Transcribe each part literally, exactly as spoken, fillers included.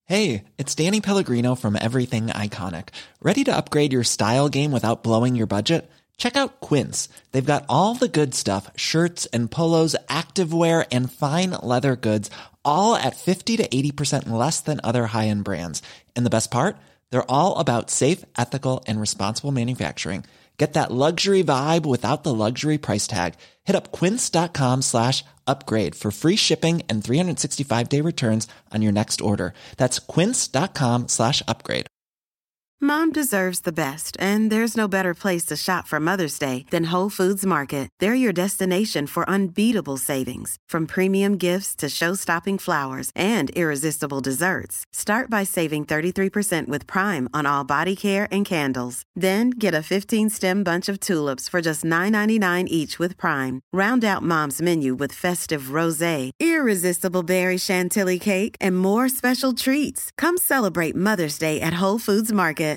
Hey, it's Danny Pellegrino from Everything Iconic. Ready to upgrade your style game without blowing your budget? Check out Quince. They've got all the good stuff, shirts and polos, activewear, and fine leather goods, all at fifty to eighty percent less than other high-end brands. And the best part? They're all about safe, ethical, and responsible manufacturing. Get that luxury vibe without the luxury price tag. Hit up quince.com slash upgrade for free shipping and three sixty-five day returns on your next order. That's quince.com slash upgrade. Mom deserves the best, and there's no better place to shop for Mother's Day than Whole Foods Market. They're your destination for unbeatable savings, from premium gifts to show-stopping flowers and irresistible desserts. Start by saving thirty-three percent with Prime on all body care and candles. Then get a fifteen-stem bunch of tulips for just nine ninety-nine each with Prime. Round out Mom's menu with festive rosé, irresistible berry chantilly cake, and more special treats. Come celebrate Mother's Day at Whole Foods Market.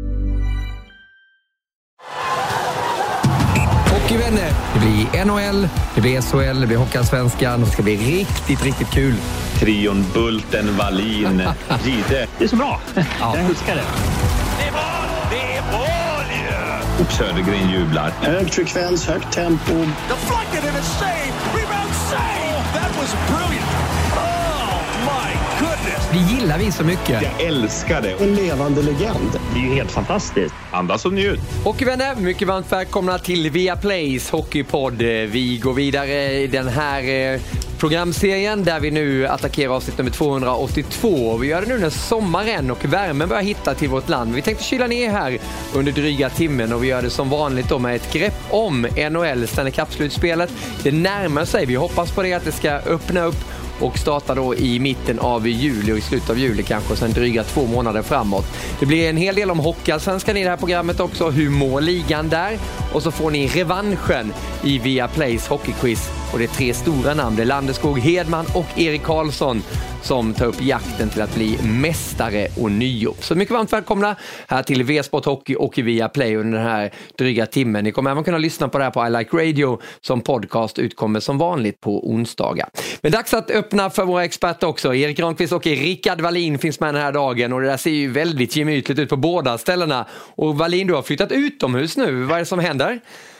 Hockeyvänner, det blir N H L, det blir S H L, det blir Hockeyallsvenskan och det ska bli riktigt, riktigt kul. Trion Bulten, Wallin, Gide. Det är så bra. Ja. Jag älskar det. Det är mål! Det är mål ju! Och Södergren jublar. Hög frekvens, högt tempo. Deflected and a save! Rebound save! That was brilliant! Oh my goodness! Det gillar vi så mycket. Jag älskar det. En levande legend. Det är ju helt fantastiskt. Andas och njut. Hockeyvänner, mycket varmt välkomna till Viaplays Hockeypodd. Vi går vidare i den här programserien där vi nu attackerar avsnitt nummer tvåhundraåttiotvå. Vi gör det nu när sommaren och värmen börjar hitta till vårt land. Vi tänkte kyla ner här under dryga timmen och vi gör det som vanligt då med ett grepp om N H L Stanley Cup-slutspelet. Det närmar sig, vi hoppas på det att det ska öppna upp och starta då i mitten av juli och i slutet av juli kanske, sen dryga två månader framåt. Det blir en hel del om Hockeyallsvenskan i det här programmet också. Hur mår ligan där? Och så får ni revanschen i Viaplays hockeyquiz. Och det är tre stora namn. Det är Landeskog, Hedman och Erik Karlsson som tar upp jakten till att bli mästare och nio. Så mycket varmt välkomna här till V-Sport Hockey och Viaplay under den här dryga timmen. Ni kommer även kunna lyssna på det här på I Like Radio som podcast utkommer som vanligt på onsdagar. Men dags att öppna för våra experter också. Erik Granqvist och Rickard Wallin finns med den här dagen och det där ser ju väldigt gemytligt ut på båda ställena. Och Wallin, du har flyttat utomhus nu. Vad är det som händer?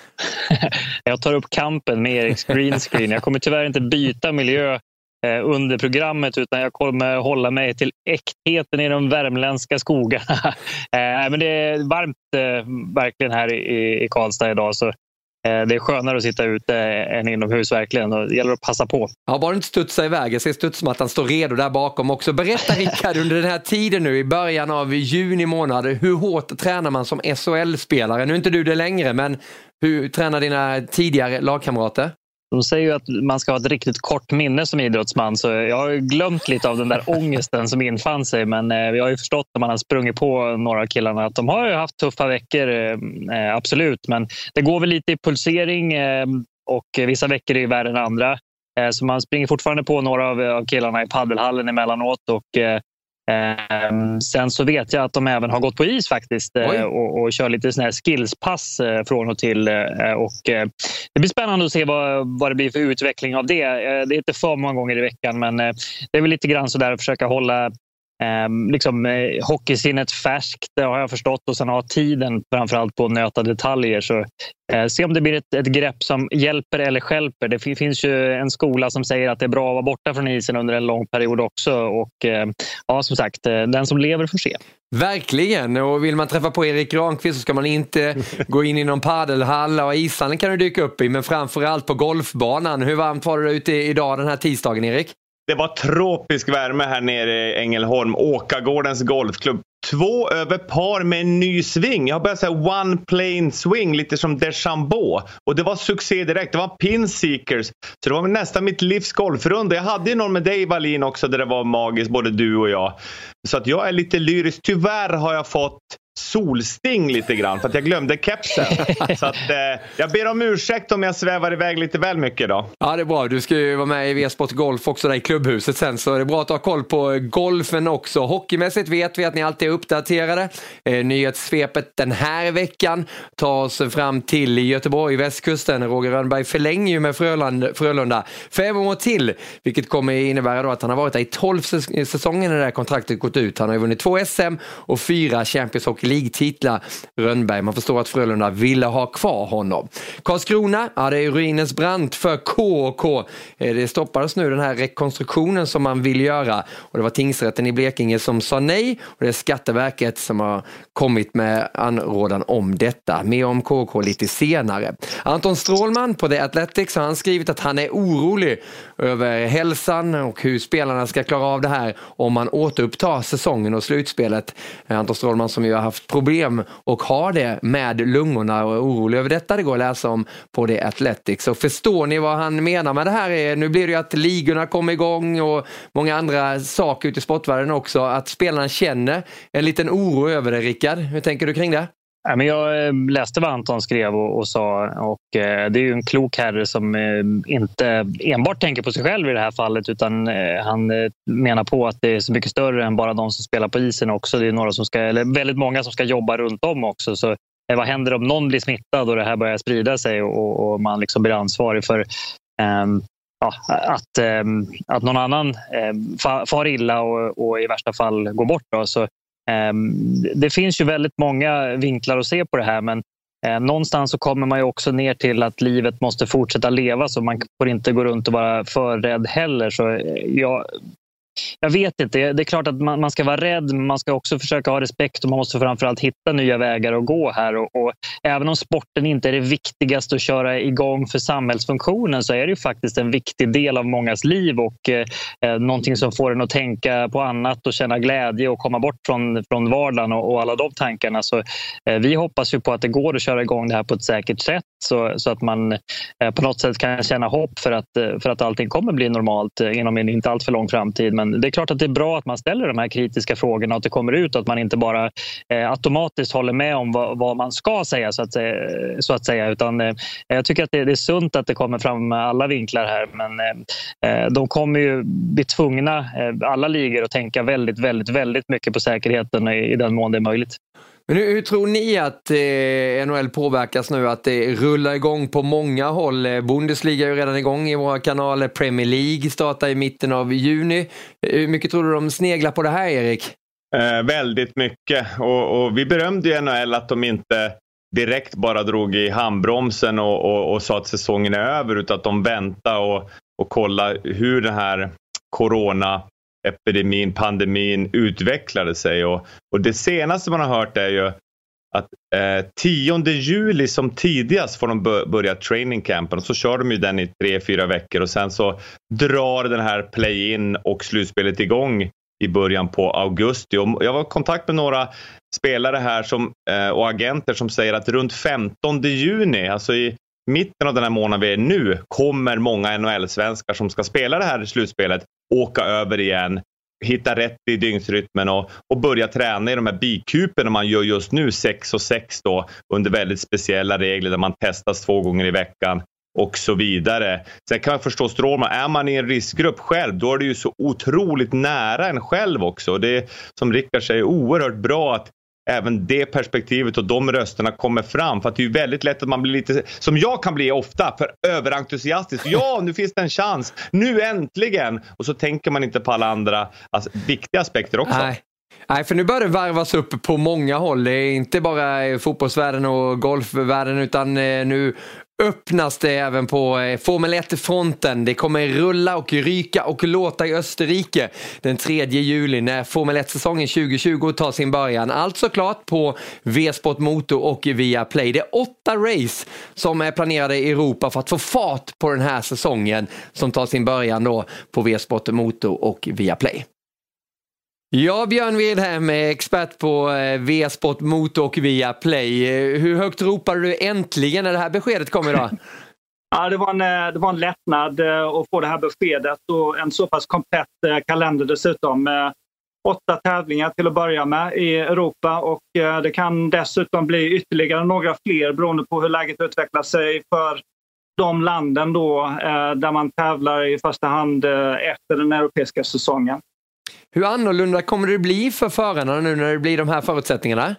Jag tar upp kampen med Eriks greenscreen. Jag kommer tyvärr inte byta miljö eh, under programmet utan jag kommer hålla mig till äktheten i de värmländska skogarna. eh, men det är varmt eh, verkligen här i, i Karlstad idag så eh, det är skönare att sitta ute än inomhus verkligen och det gäller att passa på. Ja, bara inte studsa iväg. Jag ser studsmattan står redo där bakom också. Berätta Rickard under den här tiden nu i början av juni månad. Hur hårt tränar man som S H L-spelare? Nu är inte du det längre men hur tränar dina tidigare lagkamrater? De säger ju att man ska ha ett riktigt kort minne som idrottsman så jag har glömt lite av den där ångesten som infann sig men eh, vi har ju förstått när man har sprungit på några av killarna att de har ju haft tuffa veckor, eh, absolut men det går väl lite i pulsering eh, och vissa veckor är ju värre än andra eh, så man springer fortfarande på några av, av killarna i paddelhallen emellanåt och eh, Eh, sen så vet jag att de även har gått på is faktiskt eh, och, och kör lite såna här skillspass eh, från och till eh, och eh, det blir spännande att se vad, vad det blir för utveckling av det. Eh, det är inte för många gånger i veckan men eh, det är väl lite grann så där att försöka hålla eh, liksom eh, hockeysinnet färskt, det har jag förstått och sen ha tiden framförallt på att nöta detaljer så eh, se om det blir ett, ett grepp som hjälper eller stjälper. Det f- finns ju en skola som säger att det är bra att vara borta från isen under en lång period också och eh, ja som sagt, eh, den som lever får se. Verkligen, och vill man träffa på Erik Granqvist så ska man inte gå in i någon paddelhall och ishallen kan du dyka upp i men framförallt på golfbanan. Hur varmt var det ute idag den här tisdagen Erik? Det var tropisk värme här nere i Ängelholm. Åkagårdens golfklubb. Två över par med en ny sving. Jag har börjat säga one plane swing. Lite som Deschambault. Och det var succé direkt. Det var pinseekers. Så det var nästan mitt livs golfrunda. Jag hade ju någon med dig Wallin också. Där det var magiskt. Både du och jag. Så att jag är lite lyrisk. Tyvärr har jag fått solsting lite grann för att jag glömde kepsen. Så att, eh, jag ber om ursäkt om jag svävar iväg lite väl mycket då. Ja, det är bra. Du ska ju vara med i V-sport Golf också där i klubbhuset sen, så det är bra att ha koll på golfen också. Hockeymässigt vet vi att ni alltid är uppdaterade. Eh, nyhetssvepet den här veckan tar oss fram till Göteborg, västkusten. Roger Rönnberg förlänger ju med Frölunda, Frölunda fem år till, vilket kommer innebära då att han har varit där i tolv säsonger när det här kontraktet gått ut. Han har ju vunnit två S M och fyra Champions Hockey League-titlar. Rönnberg, man förstår att Frölunda ville ha kvar honom. Karlskrona, ja, det är ruinens brant för K och K. Det stoppades nu den här rekonstruktionen som man vill göra, och det var tingsrätten i Blekinge som sa nej, och det är Skatteverket som har kommit med anrådan om detta. Mer om K och K lite senare. Anton Strålman på The Athletics har han skrivit att han är orolig över hälsan och hur spelarna ska klara av det här om man återupptar säsongen och slutspelet. Anton Strålman som ju har haft problem och har det med lungorna och är orolig över detta. Det går att läsa om på The Athletics. Så förstår ni vad han menar med det här? Är, nu blir det ju att ligorna kommer igång och många andra saker ute i sportvärlden också. Att spelarna känner en liten oro över det, Rickard. Hur tänker du kring det? Ja, men jag läste vad Anton skrev och, och sa, och eh, det är ju en klok herre som eh, inte enbart tänker på sig själv i det här fallet, utan eh, han eh, menar på att det är så mycket större än bara de som spelar på isen också. Det är några som ska, eller väldigt många som ska jobba runt om också. Så eh, vad händer om någon blir smittad och det här börjar sprida sig och, och man liksom blir ansvarig för eh, ja, att, eh, att någon annan eh, far illa och, och i värsta fall går bort då, så det finns ju väldigt många vinklar att se på det här, men eh, någonstans så kommer man ju också ner till att livet måste fortsätta leva, så man får inte gå runt och vara för rädd heller. Så eh, jag, jag vet inte, det är klart att man, man ska vara rädd, men man ska också försöka ha respekt och man måste framförallt hitta nya vägar att gå här. Och, och även om sporten inte är det viktigaste att köra igång för samhällsfunktionen, så är det ju faktiskt en viktig del av mångas liv och eh, någonting som får en att tänka på annat och känna glädje och komma bort från, från vardagen och, och alla de tankarna. Så eh, vi hoppas ju på att det går att köra igång det här på ett säkert sätt, så, så att man eh, på något sätt kan känna hopp för att, för att allting kommer bli normalt eh, inom en inte allt för lång framtid. Men det är klart att det är bra att man ställer de här kritiska frågorna och att det kommer ut, att man inte bara eh, automatiskt håller med om vad, vad man ska säga, så att, eh, så att säga. Utan eh, jag tycker att det, det är sunt att det kommer fram med alla vinklar här, men eh, de kommer ju bli tvungna, eh, alla ligor, att tänka väldigt, väldigt, väldigt mycket på säkerheten i, i den mån det är möjligt. Men hur, hur tror ni att eh, N H L påverkas nu, att det rullar igång på många håll? Bundesliga är ju redan igång i våra kanaler. Premier League startar i mitten av juni. Hur mycket tror du de sneglar på det här, Erik? Eh, väldigt mycket. Och, och vi berömde ju N H L att de inte direkt bara drog i handbromsen och, och, och sa att säsongen är över, utan att de väntar och, och kolla hur den här corona epidemin, pandemin utvecklade sig. Och, och det senaste man har hört är ju att eh, tionde juli som tidigast får de börja training campen, och så kör de ju den i tre, fyra veckor och sen så drar den här play-in och slutspelet igång i början på augusti. Och jag var i kontakt med några spelare här som, eh, och agenter som säger att runt femtonde juni, alltså i mitten av den här månaden vi är nu, kommer många N H L-svenskar som ska spela det här slutspelet åka över igen, hitta rätt i dygnsrytmen och, och börja träna i de här bikuperna man gör just nu, sex och sex då, under väldigt speciella regler där man testas två gånger i veckan och så vidare. Sen kan man förstå Strålman, är man i en riskgrupp själv, då är det ju så otroligt nära en själv också. Det är, som Rickard säger, oerhört bra att även det perspektivet och de rösterna kommer fram, för att det är ju väldigt lätt att man blir lite, som jag kan bli ofta, för överentusiastisk. Ja, nu finns det en chans. Nu äntligen! Och så tänker man inte på alla andra alltså, viktiga aspekter också. Nej. Nej, för nu börjar det varvas upp på många håll. Det är inte bara fotbollsvärlden och golfvärlden, utan nu öppnas det även på Formel ett-fronten. Det kommer rulla och ryka och låta i Österrike den tredje juli när Formel ett-säsongen tjugo tjugo tar sin början. Allt såklart på V-sport Motor och Viaplay. Det är åtta race som är planerade i Europa för att få fart på den här säsongen som tar sin början då på V-sport Motor och Viaplay. Ja, Björn Widhem är expert på V-sport Motor och Viaplay. Hur högt ropar du äntligen när det här beskedet kom idag? Ja, det var en, det var en lättnad att få det här beskedet och en så pass komplett kalender dessutom. åtta tävlingar till att börja med i Europa och det kan dessutom bli ytterligare några fler beroende på hur läget utvecklar sig för de landen då där man tävlar i första hand efter den europeiska säsongen. Hur annorlunda kommer det bli för förarna nu när det blir de här förutsättningarna?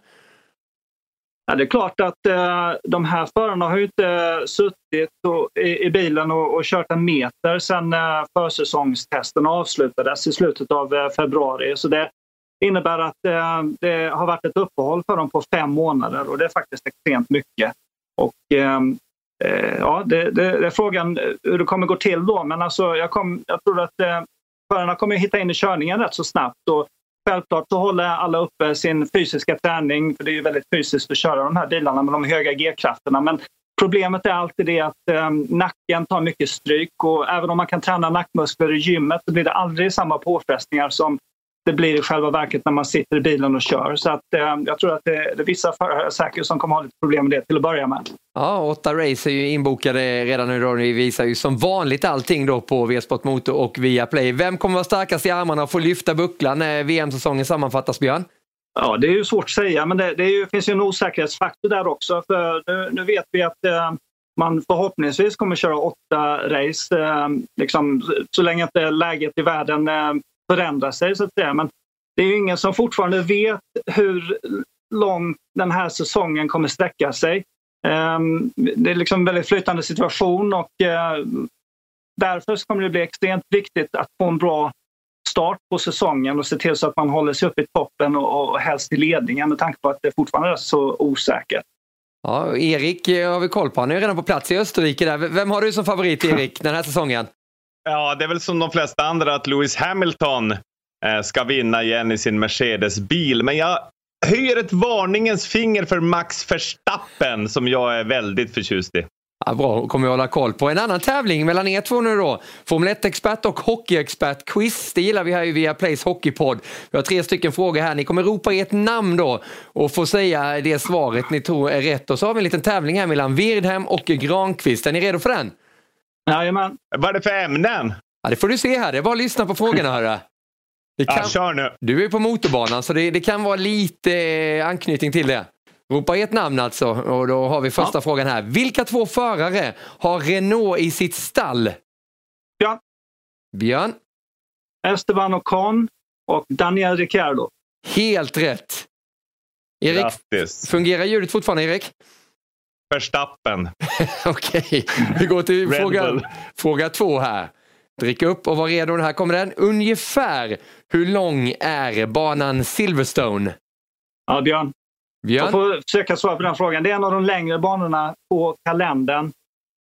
Ja, det är klart att eh, de här förarna har ju inte suttit och, i, i bilen och, och kört en meter sedan eh, försäsongstesten avslutades i slutet av eh, februari. Så det innebär att eh, det har varit ett uppehåll för dem på fem månader och det är faktiskt extremt mycket. Och eh, eh, ja, det, det, det är frågan hur det kommer gå till då. Men alltså, jag, kom, jag tror att eh, förarna kommer hitta in i körningen rätt så snabbt och självklart så håller alla uppe sin fysiska träning, för det är ju väldigt fysiskt att köra de här bilarna med de höga G-krafterna. Men problemet är alltid det att eh, nacken tar mycket stryk och även om man kan träna nackmuskler i gymmet så blir det aldrig samma påfrestningar som det blir i själva verket när man sitter i bilen och kör. Så att, eh, jag tror att det, det är vissa förare säkert som kommer ha lite problem med det till att börja med. Ja, åtta race är ju inbokade redan nu då. Vi visar ju som vanligt allting då på V-Sport Motor och Viaplay. Vem kommer vara starkast i armarna och få lyfta bucklan när V M-säsongen sammanfattas, Björn? Ja, det är ju svårt att säga, men det, det är ju, finns ju en osäkerhetsfaktor där också. För nu, nu vet vi att eh, man förhoppningsvis kommer köra åtta race eh, liksom, så länge inte läget i världen eh, förändrar sig, så att säga. Men det är ju ingen som fortfarande vet hur långt den här säsongen kommer sträcka sig. Um, det är liksom en väldigt flytande situation och uh, därför kommer det bli extremt viktigt att få en bra start på säsongen och se till så att man håller sig upp i toppen och, och helst i ledningen med tanke på att det fortfarande är så osäkert. Ja, Erik har vi koll på. Han är redan på plats i Österrike där. Vem har du som favorit, Erik, den här säsongen? Ja, det är väl som de flesta andra att Lewis Hamilton eh, ska vinna igen i sin Mercedes-bil. Men jag höjer ett varningens finger för Max Verstappen som jag är väldigt förtjust i. Ja, bra, kommer jag hålla koll på. En annan tävling mellan er två nu då. Formel ett-expert och hockeyexpert. Quiz, det gillar vi här i Viaplays hockeypodd. Vi har tre stycken frågor här. Ni kommer ropa ert namn då och få säga det svaret ni tror är rätt. Och så har vi en liten tävling här mellan Wirdheim och Granqvist. Är ni redo för den? Jajamän. Vad är det för ämnen? Ja, det får du se här. Det är bara att lyssna på frågorna, hörru. Det kan... Ja, kör nu. Du är på motorbanan så det, det kan vara lite eh, anknytning till det. Ropa ett namn alltså och då har vi första ja. frågan här. Vilka två förare har Renault i sitt stall? Björn. Björn. Esteban Ocon och Daniel Ricciardo. Helt rätt. Erik, Grattis. Fungerar ljudet fortfarande, Erik? Verstappen. Okej, vi går till fråga, fråga två här. Drick upp och var redo, här kommer den. Ungefär hur lång är banan Silverstone? Ja, Björn. Björn? Jag får försöka svara på den frågan. Det är en av de längre banorna på kalendern.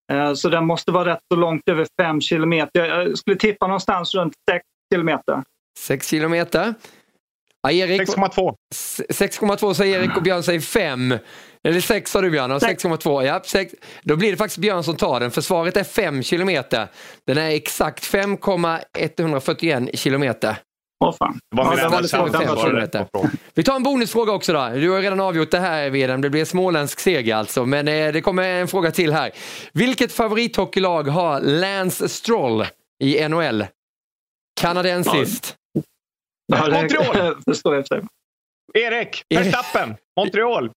Så den måste vara rätt så långt över fem kilometer. Jag skulle tippa någonstans runt sex kilometer. sex kilometer. Ja, Erik, sex komma två. sex komma två säger Erik och Björn säger fem. Eller sex sa du, Björn, och sex komma två. Ja, sex. Då blir det faktiskt Björn som tar den, för svaret är fem kilometer. Den är exakt fem komma etthundrafyrtioen kilometer. Åh fan. Det var ja, min enda chans. Vi tar en bonusfråga också då. Du har redan avgjort det här, Vedem. Det blir småländsk seger alltså. Men eh, det kommer en fråga till här. Vilket favorithockeylag har Lance Stroll i N H L? Kanadensiskt. Ja, det Montreal. förstår jag efter. Erik, Verstappen, Montreal.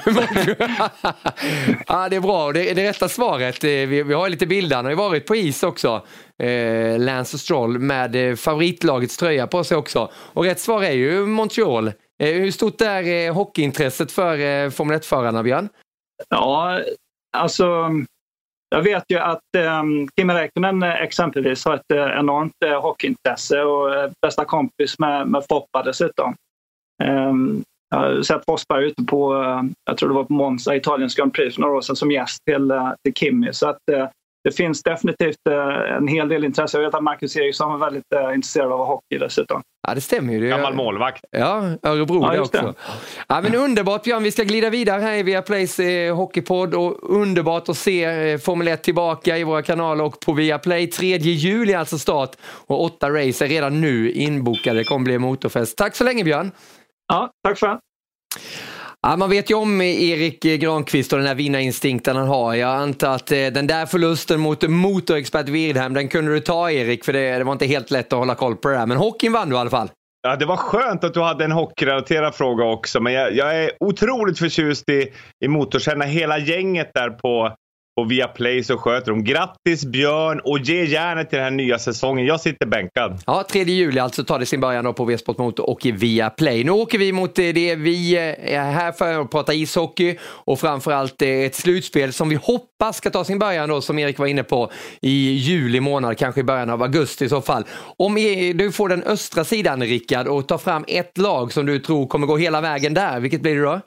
Ja, det är bra. Det är det rätta svaret. Vi, vi har lite bilder. Han har ju varit på is också. Eh, Lance Stroll med eh, favoritlagets tröja på sig också. Och rätt svar är ju Montreal. Eh, hur stort är eh, hockeyintresset för eh, Formel ett-förarna, Björn? Ja, alltså jag vet ju att eh, Kimi Räikkönen exempelvis har ett eh, enormt eh, hockeyintresse och eh, bästa kompis med, med Foppa dessutom. Eh, Jag har sett Forsberg ute på, jag tror det var på Monza, Italiens Grand Prix för några år sedan som gäst till, till Kimi. Så att det finns definitivt en hel del intresse. Jag vet att Marcus Eriksson är väldigt intresserad av hockey dessutom. Ja, det stämmer ju. Gammal målvakt. Ja, Örebro ja, det också. Det. Ja, men underbart, Björn. Vi ska glida vidare här i Viaplays eh, hockeypodd och underbart att se eh, Formel ett tillbaka i våra kanaler och på Viaplay. tredje juli alltså start och åtta race är redan nu inbokade. Det kommer bli motorfest. Tack så länge, Björn. Ja, tack för det. Ja, man vet ju om Erik Granqvist och den här vinnarinstinkten han har. Jag antar att eh, den där förlusten mot motorexpert Wirdheim, den kunde du ta, Erik, för det, det var inte helt lätt att hålla koll på det där. Men hockeyn vann du i alla fall. Ja, det var skönt att du hade en hockeyrelaterad fråga också. Men jag, jag är otroligt förtjust i, i motorkärna. Hela gänget där på, på Viaplay så sköter de. Grattis Björn och ge järnet till den här nya säsongen. Jag sitter bänkad. Ja, tredje juli alltså tar det sin början då på V-sport Motor och Viaplay. Nu åker vi mot det vi är här för att prata ishockey och framförallt ett slutspel som vi hoppas ska ta sin början då, som Erik var inne på, i juli månad, kanske i början av augusti i så fall. Om du får den östra sidan, Rickard, och tar fram ett lag som du tror kommer gå hela vägen där, vilket blir det då?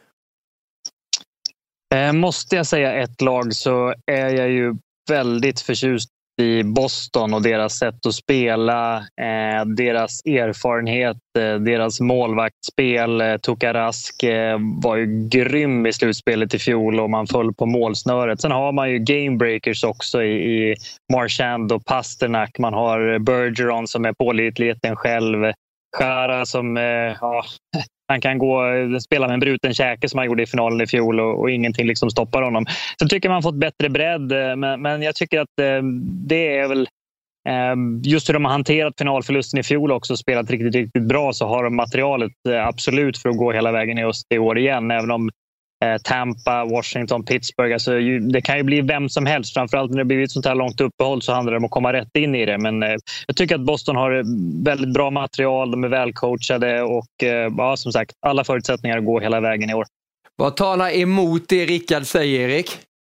Måste jag säga ett lag så är jag ju väldigt förtjust i Boston och deras sätt att spela, eh, deras erfarenhet, eh, deras målvaktsspel. Eh, Tuukka Rask eh, var ju grym i slutspelet i fjol och man föll på målsnöret. Sen har man ju gamebreakers också i, i Marchand och Pasternak. Man har Bergeron som är pålitligheten själv. Chara som eh, ja, han kan gå spela med en bruten käke som han gjorde i finalen i fjol och, och ingenting liksom stoppar honom. Så tycker man fått bättre bredd, men, men jag tycker att eh, det är väl eh, just hur de har hanterat finalförlusten i fjol också, spelat riktigt, riktigt bra, så har de materialet eh, absolut för att gå hela vägen i öst i år igen, även om eh, Tampa, Washington, Pittsburgh, alltså, ju, det kan ju bli vem som helst, framförallt när det blivit sånt här långt uppehåll så handlar det om att komma rätt in i det, men eh, jag tycker att Boston har väldigt bra material, de är välcoachade och eh, ja, som sagt, alla förutsättningar att gå hela vägen i år. Vad talar emot det Rickard säger, Erik?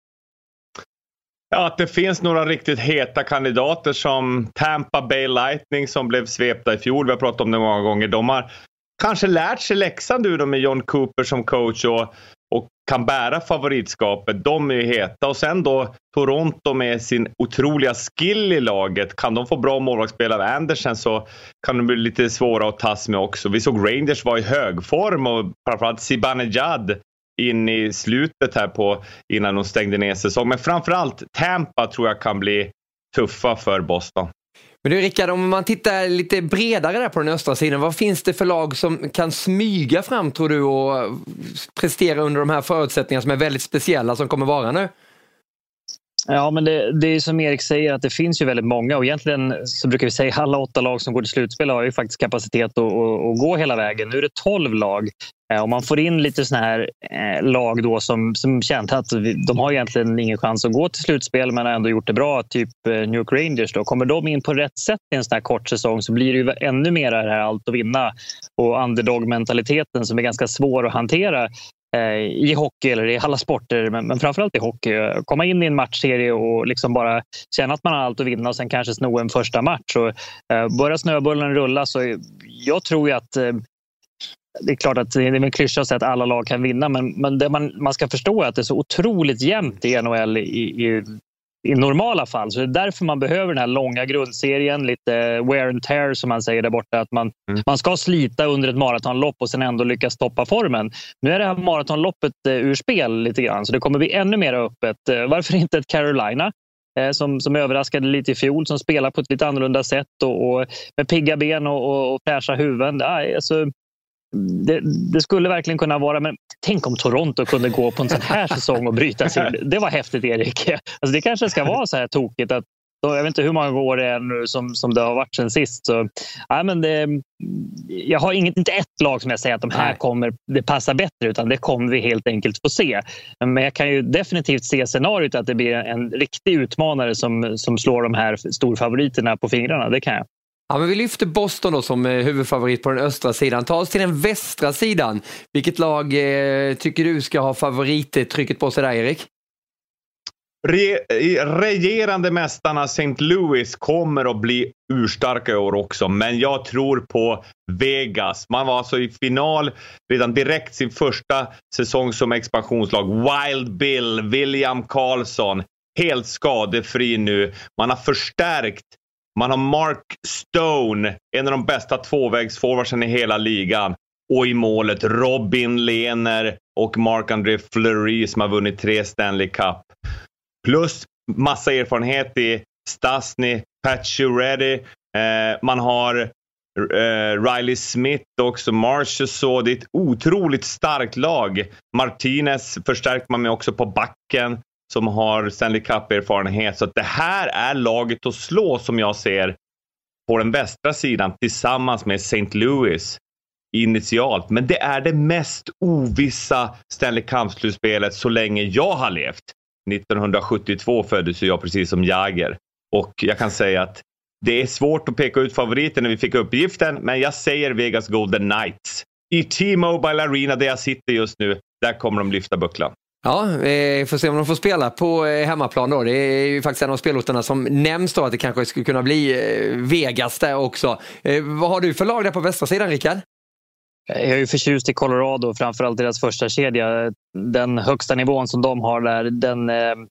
Ja, att det finns några riktigt heta kandidater som Tampa Bay Lightning som blev svepta i fjol. Vi har pratat om det många gånger. De har kanske lärt sig läxan nu då med John Cooper som coach och, och kan bära favoritskapet. De är ju heta. Och sen då Toronto med sin otroliga skill i laget. Kan de få bra målvaktsspel av Andersen så kan de bli lite svåra att tas med också. Vi såg Rangers var i hög form och framförallt Zibanejad in i slutet här på innan de stängde ner säsong. Men framförallt Tampa tror jag kan bli tuffa för Boston. Men du Rickard, om man tittar lite bredare där på den östra sidan, vad finns det för lag som kan smyga fram tror du och prestera under de här förutsättningarna som är väldigt speciella som kommer vara nu? Ja, men det, det är som Erik säger att det finns ju väldigt många och egentligen så brukar vi säga att alla åtta lag som går till slutspel har ju faktiskt kapacitet att, att, att gå hela vägen. Nu är det tolv lag. Om man får in lite såna här eh, lag då som, som känt att vi, de har egentligen ingen chans att gå till slutspel men har ändå gjort det bra, typ eh, New York Rangers då. Kommer de in på rätt sätt i en sån här kort säsong så blir det ju ännu mer det här allt att vinna och underdog-mentaliteten som är ganska svår att hantera i hockey eller i alla sporter, men, men framförallt i hockey. Komma in i en matchserie och liksom bara känna att man har allt att vinna och sen kanske sno en första match och eh, börja snöbollen rulla. Så jag tror ju att eh, det är klart att det är en klyscha att säga att alla lag kan vinna, men, men det man, man ska förstå är att det är så otroligt jämnt i N H L i, i, i normala fall. Så det är därför man behöver den här långa grundserien, lite wear and tear som man säger där borta, att man, mm. man ska slita under ett maratonlopp och sen ändå lyckas toppa formen. Nu är det här maratonloppet eh, ur spel lite grann, så det kommer bli ännu mer öppet. Eh, varför inte ett Carolina eh, som, som överraskade lite i fjol, som spelar på ett lite annorlunda sätt och, och med pigga ben och, och, och fräscha huvuden. Ja, alltså, Det, det skulle verkligen kunna vara, men tänk om Toronto kunde gå på en sån här säsong och bryta sig. Det var häftigt, Erik. Alltså det kanske ska vara så här tokigt att jag vet inte hur många år det är nu som, som det har varit sen sist. Så, ja, men det, jag har inget, inte ett lag som jag säger att de här kommer, det passar bättre, utan det kommer vi helt enkelt få se. Men jag kan ju definitivt se scenariot att det blir en riktig utmanare som, som slår de här storfavoriterna på fingrarna. Det kan jag. Ja, men vi lyfter Boston då som huvudfavorit på den östra sidan. Ta oss till den västra sidan. Vilket lag eh, tycker du ska ha favorittrycket på sig där, Erik? Re- regerande mästarna Saint Louis kommer att bli urstarka i år också. Men jag tror på Vegas. Man var alltså i final redan direkt sin första säsong som expansionslag. Wild Bill, William Karlsson, helt skadefri nu. Man har förstärkt. Man har Mark Stone, en av de bästa tvåvägsforwardsen i hela ligan. Och i målet Robin Lehner och Marc-André Fleury som har vunnit tre Stanley Cup. Plus massa erfarenhet i Stastny, Pacioretty. Eh, man har eh, Riley Smith också, Marchessault. Så det är ett otroligt starkt lag. Martinez förstärker man med också på backen, som har Stanley Cup-erfarenhet. Så att det här är laget att slå som jag ser på den västra sidan tillsammans med Saint Louis initialt. Men det är det mest ovissa Stanley Cup-slutspelet så länge jag har levt. nittonhundrasjuttiotvå föddes jag precis som Jagger. Och jag kan säga att det är svårt att peka ut favoriten när vi fick uppgiften. Men jag säger Vegas Golden Knights. I T-Mobile Arena där jag sitter just nu, där kommer de lyfta bucklan. Ja, vi får se om de får spela på hemmaplan då. Det är ju faktiskt en av spelorterna som nämns då att det kanske skulle kunna bli Vegas där också. Vad har du för lag där på västra sidan, Rickard? Jag är ju förtjust i Colorado, framförallt deras första kedja. Den högsta nivån som de har där, den,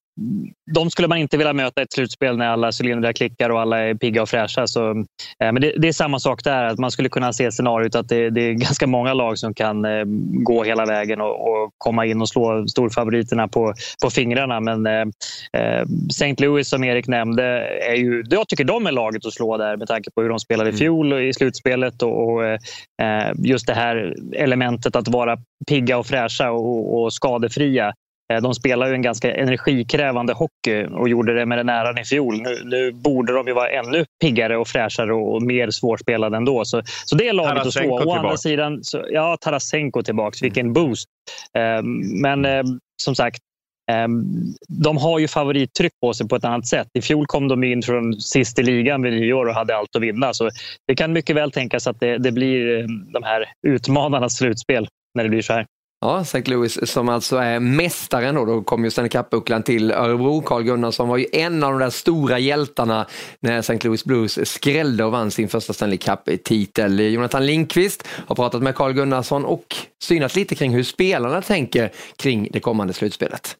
de skulle man inte vilja möta i ett slutspel när alla cylindrar klickar och alla är pigga och fräscha. Så, men det, det är samma sak där, att man skulle kunna se scenariot att det, det är ganska många lag som kan gå hela vägen och, och komma in och slå storfavoriterna på, på fingrarna. Men eh, Saint Louis som Erik nämnde, är ju, jag tycker de är laget att slå där med tanke på hur de spelade i fjol i slutspelet och, och eh, just det här elementet att vara pigga och fräscha och, och skadefria. De spelar ju en ganska energikrävande hockey och gjorde det med den äran i fjol. Nu, nu borde de ju vara ännu piggare och fräschare och, och mer svårspelade ändå. Så, så det är laget att slå. Å andra sidan, så, ja, Tarasenko tillbaks. Vilken boost. Eh, men eh, som sagt, eh, de har ju favorittryck på sig på ett annat sätt. I fjol kom de in från sist i ligan vid nyår och hade allt att vinna. Så det kan mycket väl tänkas att det, det blir de här utmanarnas slutspel när det blir så här. Ja, Saint Louis som alltså är mästaren då, då kom ju Stanley Cup-bucklan till Örebro. Carl Gunnarsson var ju en av de där stora hjältarna när Saint Louis Blues skrällde och vann sin första Stanley Cup-titel. Jonathan Lindqvist har pratat med Carl Gunnarsson och synat lite kring hur spelarna tänker kring det kommande slutspelet.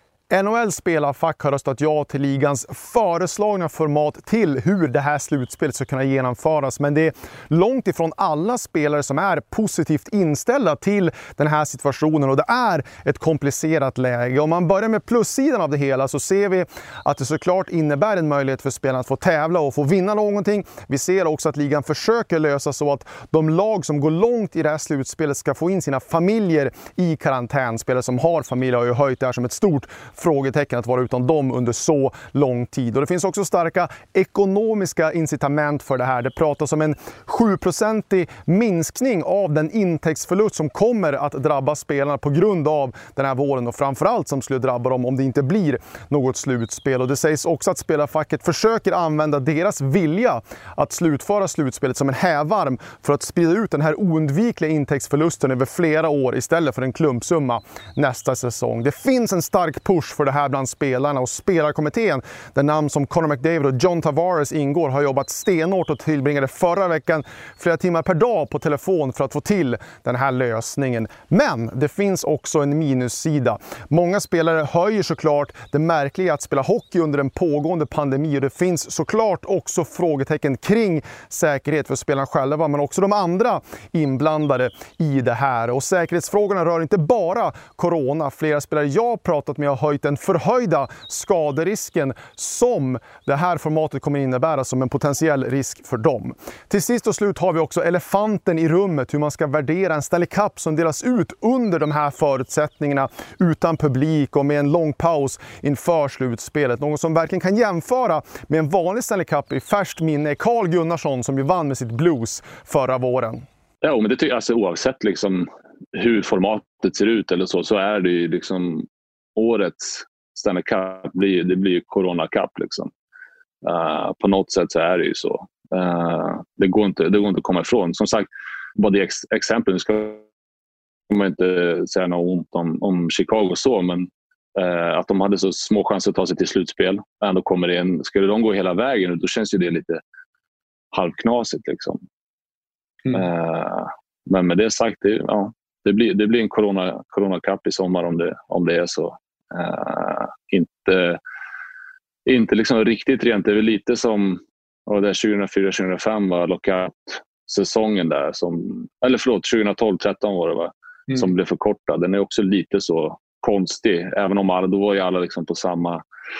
N H L-spelarfack har röstat ja till ligans föreslagna format till hur det här slutspelet ska kunna genomföras. Men det är långt ifrån alla spelare som är positivt inställda till den här situationen. Och det är ett komplicerat läge. Om man börjar med plussidan av det hela så ser vi att det såklart innebär en möjlighet för spelarna att få tävla och få vinna någonting. Vi ser också att ligan försöker lösa så att de lag som går långt i det här slutspelet ska få in sina familjer i karantän. Spelare som har familj har ju höjt det här som ett stort frågetecken att vara utan dem under så lång tid. Och det finns också starka ekonomiska incitament för det här. Det pratas om en sjuprocentig minskning av den intäktsförlust som kommer att drabba spelarna på grund av den här våren och framförallt som skulle drabba dem om det inte blir något slutspel. Och det sägs också att spelarfacket försöker använda deras vilja att slutföra slutspelet som en hävarm för att sprida ut den här oundvikliga intäktsförlusten över flera år istället för en klumpsumma nästa säsong. Det finns en stark push för det här bland spelarna och spelarkommittén, där namn som Connor McDavid och John Tavares ingår, har jobbat stenhårt och tillbringade förra veckan flera timmar per dag på telefon för att få till den här lösningen. Men det finns också en minussida. Många spelare höjer såklart det märkliga att spela hockey under en pågående pandemi och det finns såklart också frågetecken kring säkerhet för spelarna själva men också de andra inblandade i det här. Och säkerhetsfrågorna rör inte bara corona. Flera spelare jag pratat med har höjt den förhöjda skaderisken som det här formatet kommer innebära som en potentiell risk för dem. Till sist och slut har vi också elefanten i rummet, hur man ska värdera en Stanley Cup som delas ut under de här förutsättningarna utan publik och med en lång paus inför slutspelet. Någon som verkligen kan jämföra med en vanlig Stanley Cup i färskt minne är Carl Gunnarsson som ju vann med sitt Blues förra våren. Ja, men det tycker jag, alltså, oavsett liksom hur formatet ser ut eller så, så är det ju liksom årets Stanley Cup, blir, det blir ju Corona Cup liksom. Uh, på något sätt så är det ju så. Uh, det, går inte, det går inte att komma ifrån. Som sagt, både ex, exempel, nu ska man inte säga något ont om, om Chicago så, men uh, att de hade så små chanser att ta sig till slutspel, ändå kommer det in. Skulle de gå hela vägen, då känns ju det lite halvknasigt liksom. Mm. Uh, men med det sagt, det, ja, det, blir, det blir en Corona, Corona Cup i sommar om det, om det är så. Uh, inte inte liksom riktigt rent. Det är väl lite som och det tjugohundrafyra tjugohundrafem var lockout-säsongen där som, eller förlåt, tjugotolv tretton var det va? Mm. Som blev förkortad. Den är också lite så konstig, även om alla, då var ju alla liksom på samma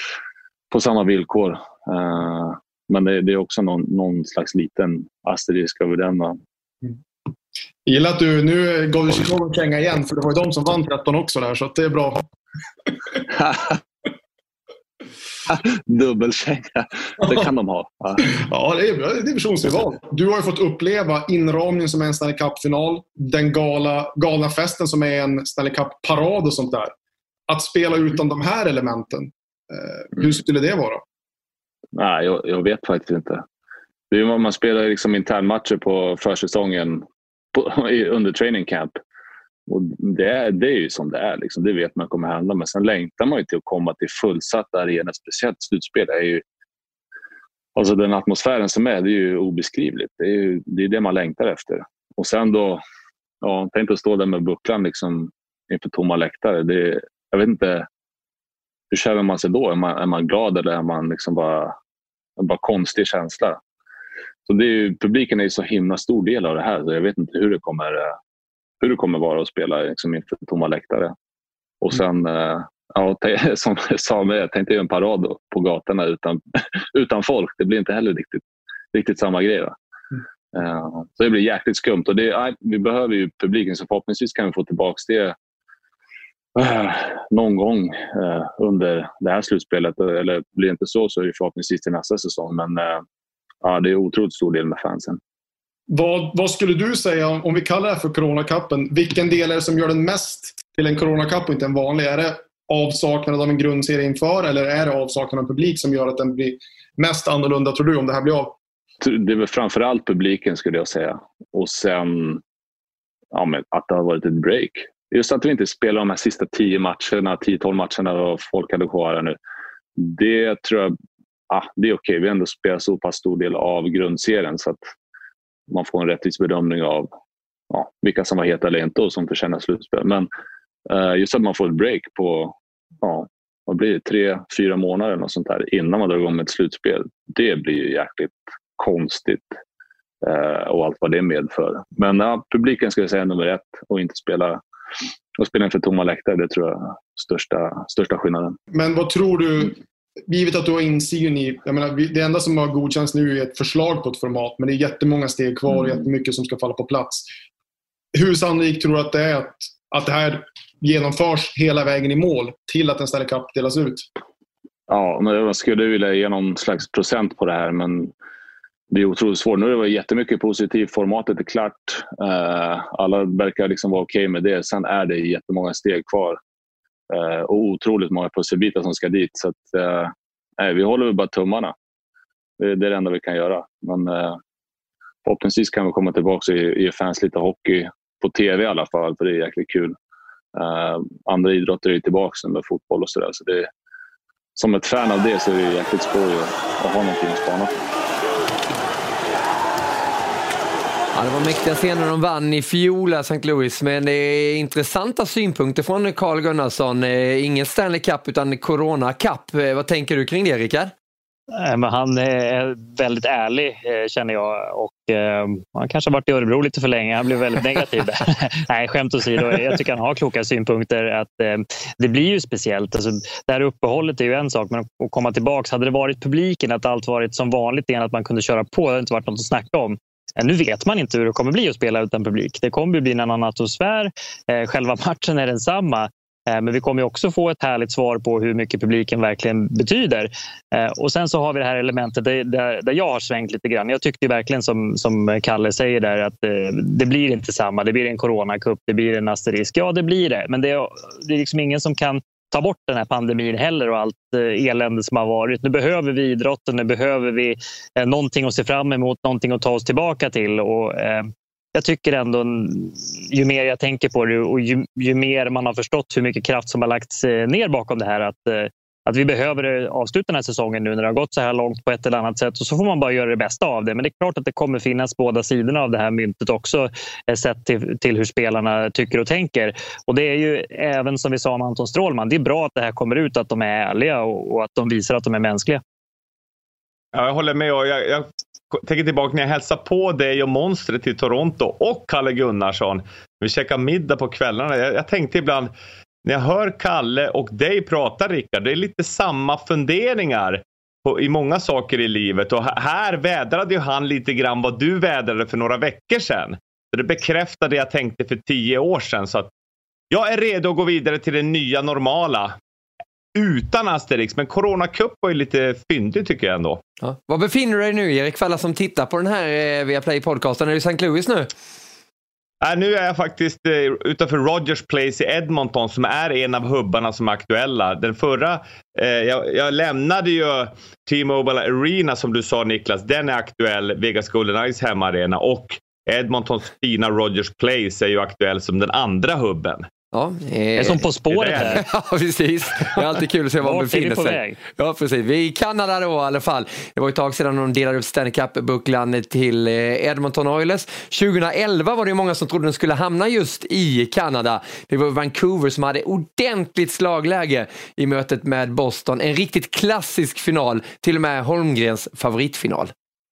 på samma villkor. Uh, men det, det är också någon, någon slags liten asterisk över den va? Mm. Jag gillar att du nu gav du Chicago en känga igen, för det var ju de som vann tretton också där, så att det är bra. Dubbelkänga. Det kan de ha. Ja, ja det är bra. Det är divisionsrival. Du har ju fått uppleva inramning som är en Stanley Cup-final. Den gala, galna festen som är en Stanley Cup-parad och sånt där. Att spela utan de här elementen. Eh, hur skulle det vara? Nej, jag, jag vet faktiskt inte. Det är, man spelar liksom internmatcher på försäsongen på, under training camp. Och det är, det är ju som det är. Liksom. Det vet man kommer hända. Men sen längtar man ju till att komma till fullsatta arenor. Speciellt slutspel är ju... Alltså den atmosfären som är, det är ju obeskrivligt. Det är ju det, är det man längtar efter. Och sen då... Ja, tänk att stå där med bucklan liksom, inför tomma läktare. Det, jag vet inte... Hur känner man sig då? Är man, är man glad eller är man liksom bara... En bara konstig känsla? Så det är ju, publiken är ju så himla stor del av det här. Så jag vet inte hur det kommer... hur det kommer vara att spela liksom, inför tomma läktare. Och sen, mm. ja, t- som jag sa med, jag tänkte göra en parad då, på gatorna utan, utan folk. Det blir inte heller riktigt, riktigt samma grej. Mm. Uh, så det blir jäkligt skumt. Och det, nej, vi behöver ju publiken, så förhoppningsvis kan vi få tillbaka det uh, någon gång uh, under det här slutspelet. Eller blir det inte så, så är det förhoppningsvis till nästa säsong. Men uh, ja, det är otroligt stor del med fansen. Vad, vad skulle du säga om vi kallar det för Corona-cupen? Vilken del är det som gör den mest till en Corona-cup och inte en vanlig? Är det avsaknad av en grundserie inför eller är det avsaknad av publik som gör att den blir mest annorlunda, tror du, om det här blir av? Det är väl framförallt publiken skulle jag säga. Och sen ja, men att det har varit ett break. Just att vi inte spelar de här sista tio matcherna, tio tolv matcherna och folk hade kvar nu. Det tror jag ah, det är okej. Vi ändå spelar så pass stor del av grundserien så att man får en rättvis bedömning av ja, vilka som var heta eller inte och som förtjänar slutspel. Men uh, just att man får ett break på ja, vad blir det, tre, fyra månader och sånt där innan man drar igång med ett slutspel. Det blir ju jäkligt konstigt uh, och allt vad det medför. Men ja, publiken ska jag säga nummer ett och inte spela och spela inför tomma läktare. Det tror jag är största, största skillnaden. Men vad tror du, givet att du har insyn i, jag menar, det enda som har godkänts nu är ett förslag på ett format, men det är jättemånga steg kvar och jättemycket som ska falla på plats. Hur sannolikt tror du att det är att, att det här genomförs hela vägen i mål till att en Stanley Cup delas ut? Ja, men jag skulle vilja ge någon slags procent på det här, men det är otroligt svårt. Nu är det var jättemycket positivt, formatet är klart. Alla verkar liksom vara okej med det. Sen är det jättemånga steg kvar. Uh, och otroligt många pusselbitar som ska dit. Så att, uh, nej, vi håller bara tummarna. Det är det enda vi kan göra. Men uh, förhoppningsvis kan vi komma tillbaka och ge fans lite hockey på tv i alla fall. För det är jäkligt kul. Uh, andra idrotter är tillbaka med fotboll och sådär. Så det är, som ett fan av det så är det jäkligt skoj att ha någonting att spana på. Ja, det var mäktiga scener de vann i fjol Saint Louis, men det är intressanta synpunkter från Carl Gunnarsson. Ingen Stanley Cup utan Corona Cup. Vad tänker du kring det, Rickard? Men han är väldigt ärlig, känner jag, och eh, han kanske har varit i Örebro lite för länge. Han blev väldigt negativ där. Nej, skämt åsido. Jag tycker han har kloka synpunkter. Att eh, det blir ju speciellt. Alltså, det här uppehållet är ju en sak, men att komma tillbaka. Hade det varit publiken, att allt varit som vanligt igen, att man kunde köra på, det hade inte varit något att snacka om. Nu vet man inte hur det kommer bli att spela utan publik. Det kommer bli en annan atmosfär. Själva matchen är densamma. Men vi kommer också få ett härligt svar på hur mycket publiken verkligen betyder. Och sen så har vi det här elementet där, där jag har svängt lite grann. Jag tyckte verkligen som, som Kalle säger där att det blir inte samma. Det blir en coronacup, det blir en asterisk. Ja, det blir det. Men det är, det är liksom ingen som kan ta bort den här pandemin heller och allt elände som har varit. Nu behöver vi idrotten, nu behöver vi eh, någonting att se fram emot, någonting att ta oss tillbaka till. Och, eh, jag tycker ändå, ju mer jag tänker på det och ju, ju mer man har förstått hur mycket kraft som har lagts eh, ner bakom det här, att, eh, att vi behöver avsluta den här säsongen nu när det har gått så här långt på ett eller annat sätt, och så får man bara göra det bästa av det. Men det är klart att det kommer finnas båda sidorna av det här myntet också, sett till, till hur spelarna tycker och tänker. Och det är ju även som vi sa om Anton Strålman, det är bra att det här kommer ut, att de är ärliga och, och att de visar att de är mänskliga. Ja, jag håller med, och jag, jag tänker tillbaka när jag hälsade på dig och Monstret till Toronto och Kalle Gunnarsson. Vi käkade middag på kvällarna. Jag, jag tänkte ibland, när jag hör Kalle och dig prata, Rickard, det är lite samma funderingar på, i många saker i livet. Och här vädrade ju han lite grann vad du vädrade för några veckor sedan. Så det bekräftade det jag tänkte för tio år sedan. Så att jag är redo att gå vidare till det nya normala. utan Asterix. Men Corona Cup var ju lite fyndig tycker jag ändå. Ja. Var befinner du dig nu, Erik? För alla som tittar på den här eh, Viaplay-podcasten, är du i Saint Louis nu? Äh, nu är jag faktiskt eh, utanför Rogers Place i Edmonton som är en av hubbarna som är aktuella. Den förra, eh, jag, jag lämnade ju T-Mobile Arena som du sa Niklas, den är aktuell, Vegas Golden Knights hemmaarena, och Edmontons fina Rogers Place är ju aktuell som den andra hubben. Ja, eh, det är som På spåret här. Ja, precis. Det är alltid kul att se var man befinner sig. Väg? Ja, precis. Vi är i Kanada då i alla fall. Det var ett tag sedan de delade upp Stanley Cup-bucklan till Edmonton Oilers. tjugoelva var det många som trodde den skulle hamna just i Kanada. Det var Vancouver som hade ordentligt slagläge i mötet med Boston. En riktigt klassisk final, till och med Holmgrens favoritfinal.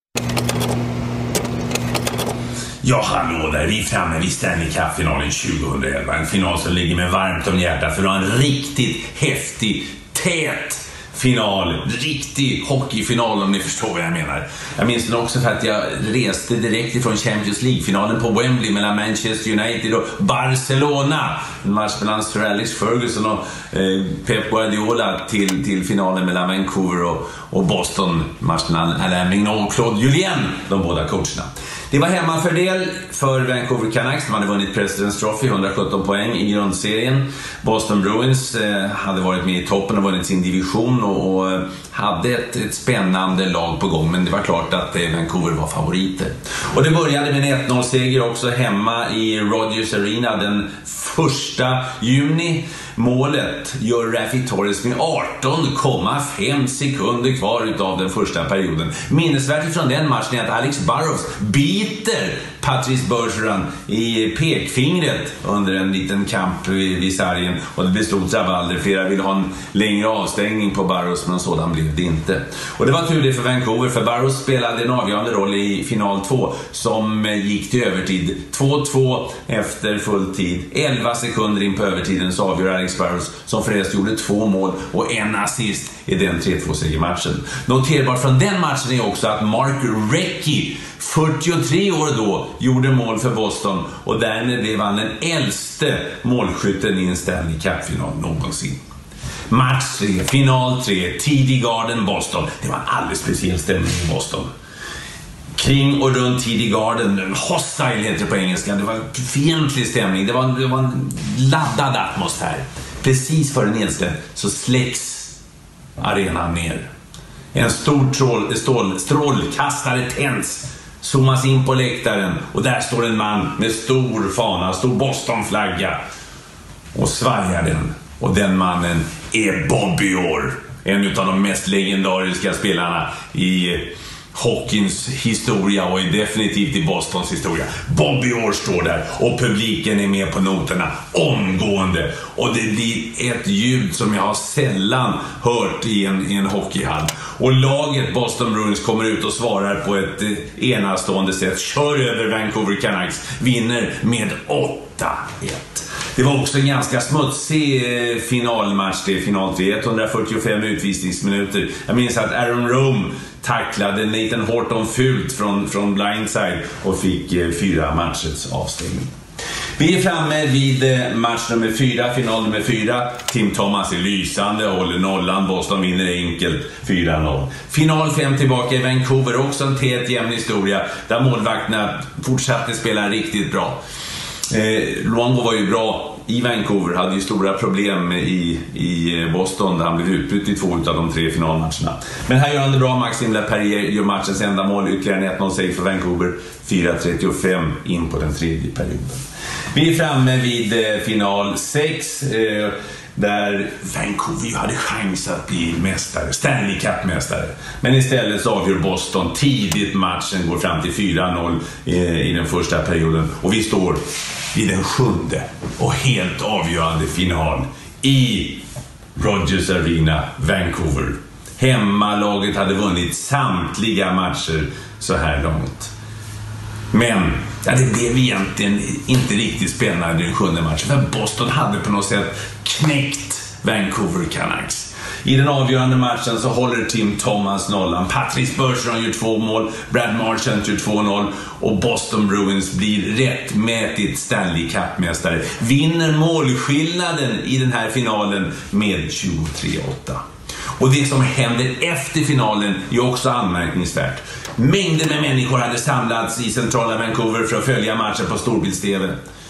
Ja, hallå där. Vi är framme vid Stanley Cup-finalen tjugoelva. En final som ligger med varmt om hjärtat för att ha en riktigt häftig, tät final. Riktig hockeyfinal om ni förstår vad jag menar. Jag minns den också för att jag reste direkt ifrån Champions League-finalen på Wembley mellan Manchester United och Barcelona. En match mellan Sir Alex Ferguson och eh, Pep Guardiola till, till finalen mellan Vancouver och, och Boston. Match mellan Alain Vigneault och Claude Julien, de båda coacherna. Det var hemmafördel för Vancouver Canucks. De hade vunnit President's Trophy, hundrasjutton poäng i grundserien. Boston Bruins eh, hade varit med i toppen och vunnit sin division och, och hade ett, ett spännande lag på gång. Men det var klart att eh, Vancouver var favoriter. Och det började med en ett noll-seger också hemma i Rogers Arena den första juni. Målet gör Raffi Torres med arton komma fem sekunder kvar utav den första perioden. Minnesvärt från den matchen är att Alex Burrows biter Patrice Bergeron i pekfingret under en liten kamp vid sargen, och det bestod travalder. Flera ville ha en längre avstängning på Burrows, men sådan blev det inte. Och det var tur det för Vancouver, för Burrows spelade en avgörande roll i final två som gick till övertid. två två efter full tid. elva sekunder in på övertiden så avgör Alex Burrows, som förresten gjorde två mål och en assist i den tre två segermatchen. Noterbart från den matchen är också att Mark Recchi, fyrtiotre år då, gjorde mål för Boston, och därmed blev han den äldste målskytten i en Stanley Cup-final någonsin. Match tre, final tre, T D Garden, Boston. Det var en alldeles speciell stämning i Boston. Kring och runt T D Garden, hostile heter det på engelska. Det var en fientlig stämning, det var, det var en laddad atmosfär. Precis före nedställ så släcks arenan ner. En stor trål, stål, strålkastare tänds, zoomas in på läktaren, och där står en man med stor fana, stor Boston-flagga, och svajar den. Och den mannen är Bobby Orr, en av de mest legendariska spelarna i hockeyns historia och definitivt i Bostons historia. Bobby Orr står där och publiken är med på noterna omgående, och det blir ett ljud som jag har sällan hört i en, i en hockeyhall. Och laget Boston Bruins kommer ut och svarar på ett enastående sätt, kör över Vancouver Canucks, vinner med åtta ett. Det var också en ganska smutsig finalmatch, det är final tre, etthundrafyrtiofem utvisningsminuter. Jag minns att Aaron Rome tacklade Nathan Horton fult från, från blindside och fick eh, fyra matchets avstängning. Vi är framme vid match nummer fyra, final nummer fyra. Tim Thomas är lysande, håller nollan, Boston vinner enkelt fyra noll. Final fem tillbaka i Vancouver, också en tät jämn historia där målvakterna fortsatte spela riktigt bra. Eh, Luongo var ju bra i Vancouver, hade ju stora problem i, i Boston där han blev utbytt i två av de tre finalmatcherna. Men här gör han det bra. Maxime Lapierre gör matchens enda mål, ytterligare en ett noll seger för Vancouver, fyra trettiofem in på den tredje perioden. Vi är framme vid eh, final sex eh, där Vancouver hade chans att bli mästare, Stanley Cup-mästare. Men istället så avgör Boston tidigt matchen, går fram till fyra noll eh, i den första perioden, och vi står i den sjunde och helt avgörande final i Rogers Arena, Vancouver. Hemmalaget hade vunnit samtliga matcher så här långt. Men ja, det blev egentligen inte riktigt spännande i den sjunde matchen, för Boston hade på något sätt knäckt Vancouver Canucks. I den avgörande matchen så håller Tim Thomas nollan. Patrice Bergeron gör två mål, Brad Marchand gör två noll och Boston Bruins blir rättmätigt Stanley Cup-mästare. Vinner målskillnaden i den här finalen med tjugotre åtta. Och det som händer efter finalen är också anmärkningsvärt. Mängder med människor hade samlats i centrala Vancouver för att följa matchen på storbilds-tv.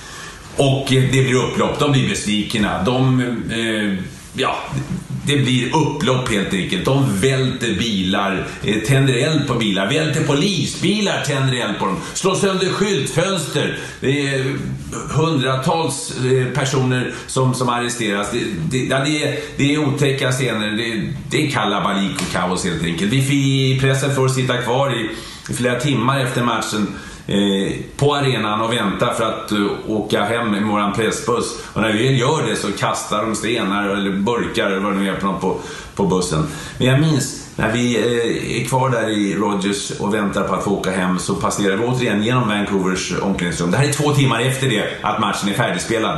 Och det blir upplopp, de blir besvikna. De, eh, ja, det blir upplopp helt enkelt. De välter bilar, eh, tänder eld på bilar, välter polisbilar, tänder eld på dem. Slår sönder skyltfönster. Det är hundratals eh, personer som, som arresteras. Det, det, ja, det, är, det är otäcka scener. Det, det är kalabalik och kaos helt enkelt. Vi i pressen får sitta kvar i, i flera timmar efter matchen på arenan och vänta för att uh, åka hem med våran pressbuss, och när vi gör det så kastar de stenar eller burkar eller vad det nu är på, på, på bussen. Men jag minns när vi uh, är kvar där i Rogers och väntar på att få åka hem, så passerar vi återigen genom Vancouvers omklädningsrum. Det här är två timmar efter det att matchen är färdigspelad.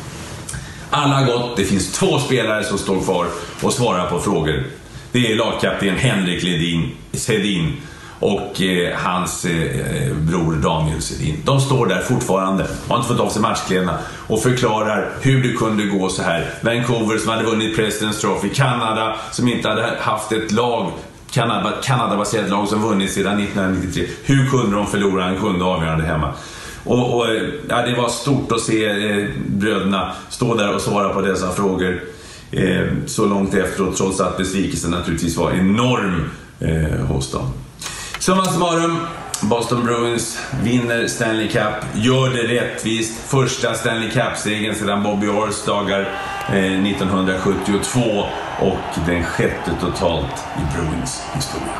Alla har gått, det finns två spelare som står kvar och svarar på frågor. Det är lagkapten Henrik Ledin Sedin och eh, hans eh, bror Daniel Sedin. De står där fortfarande, har inte fått av sig matchkläderna, och förklarar hur det kunde gå så här. Vancouver som hade vunnit President's Trophy, Kanada som inte hade haft ett lag, Kanada, Kanada-baserat lag som vunnit sedan nittonhundranittiotre. Hur kunde de förlora en sjunde avgörande hemma? Och, och ja, det var stort att se eh, bröderna stå där och svara på dessa frågor eh, så långt efteråt, trots att besvikelsen naturligtvis var enorm eh, hos dem. Summa summarum, Boston Bruins vinner Stanley Cup, gör det rättvist. Första Stanley Cup-segern sedan Bobby Orrs dagar eh, nittonhundrasjuttiotvå, och den sjätte totalt i Bruins historia.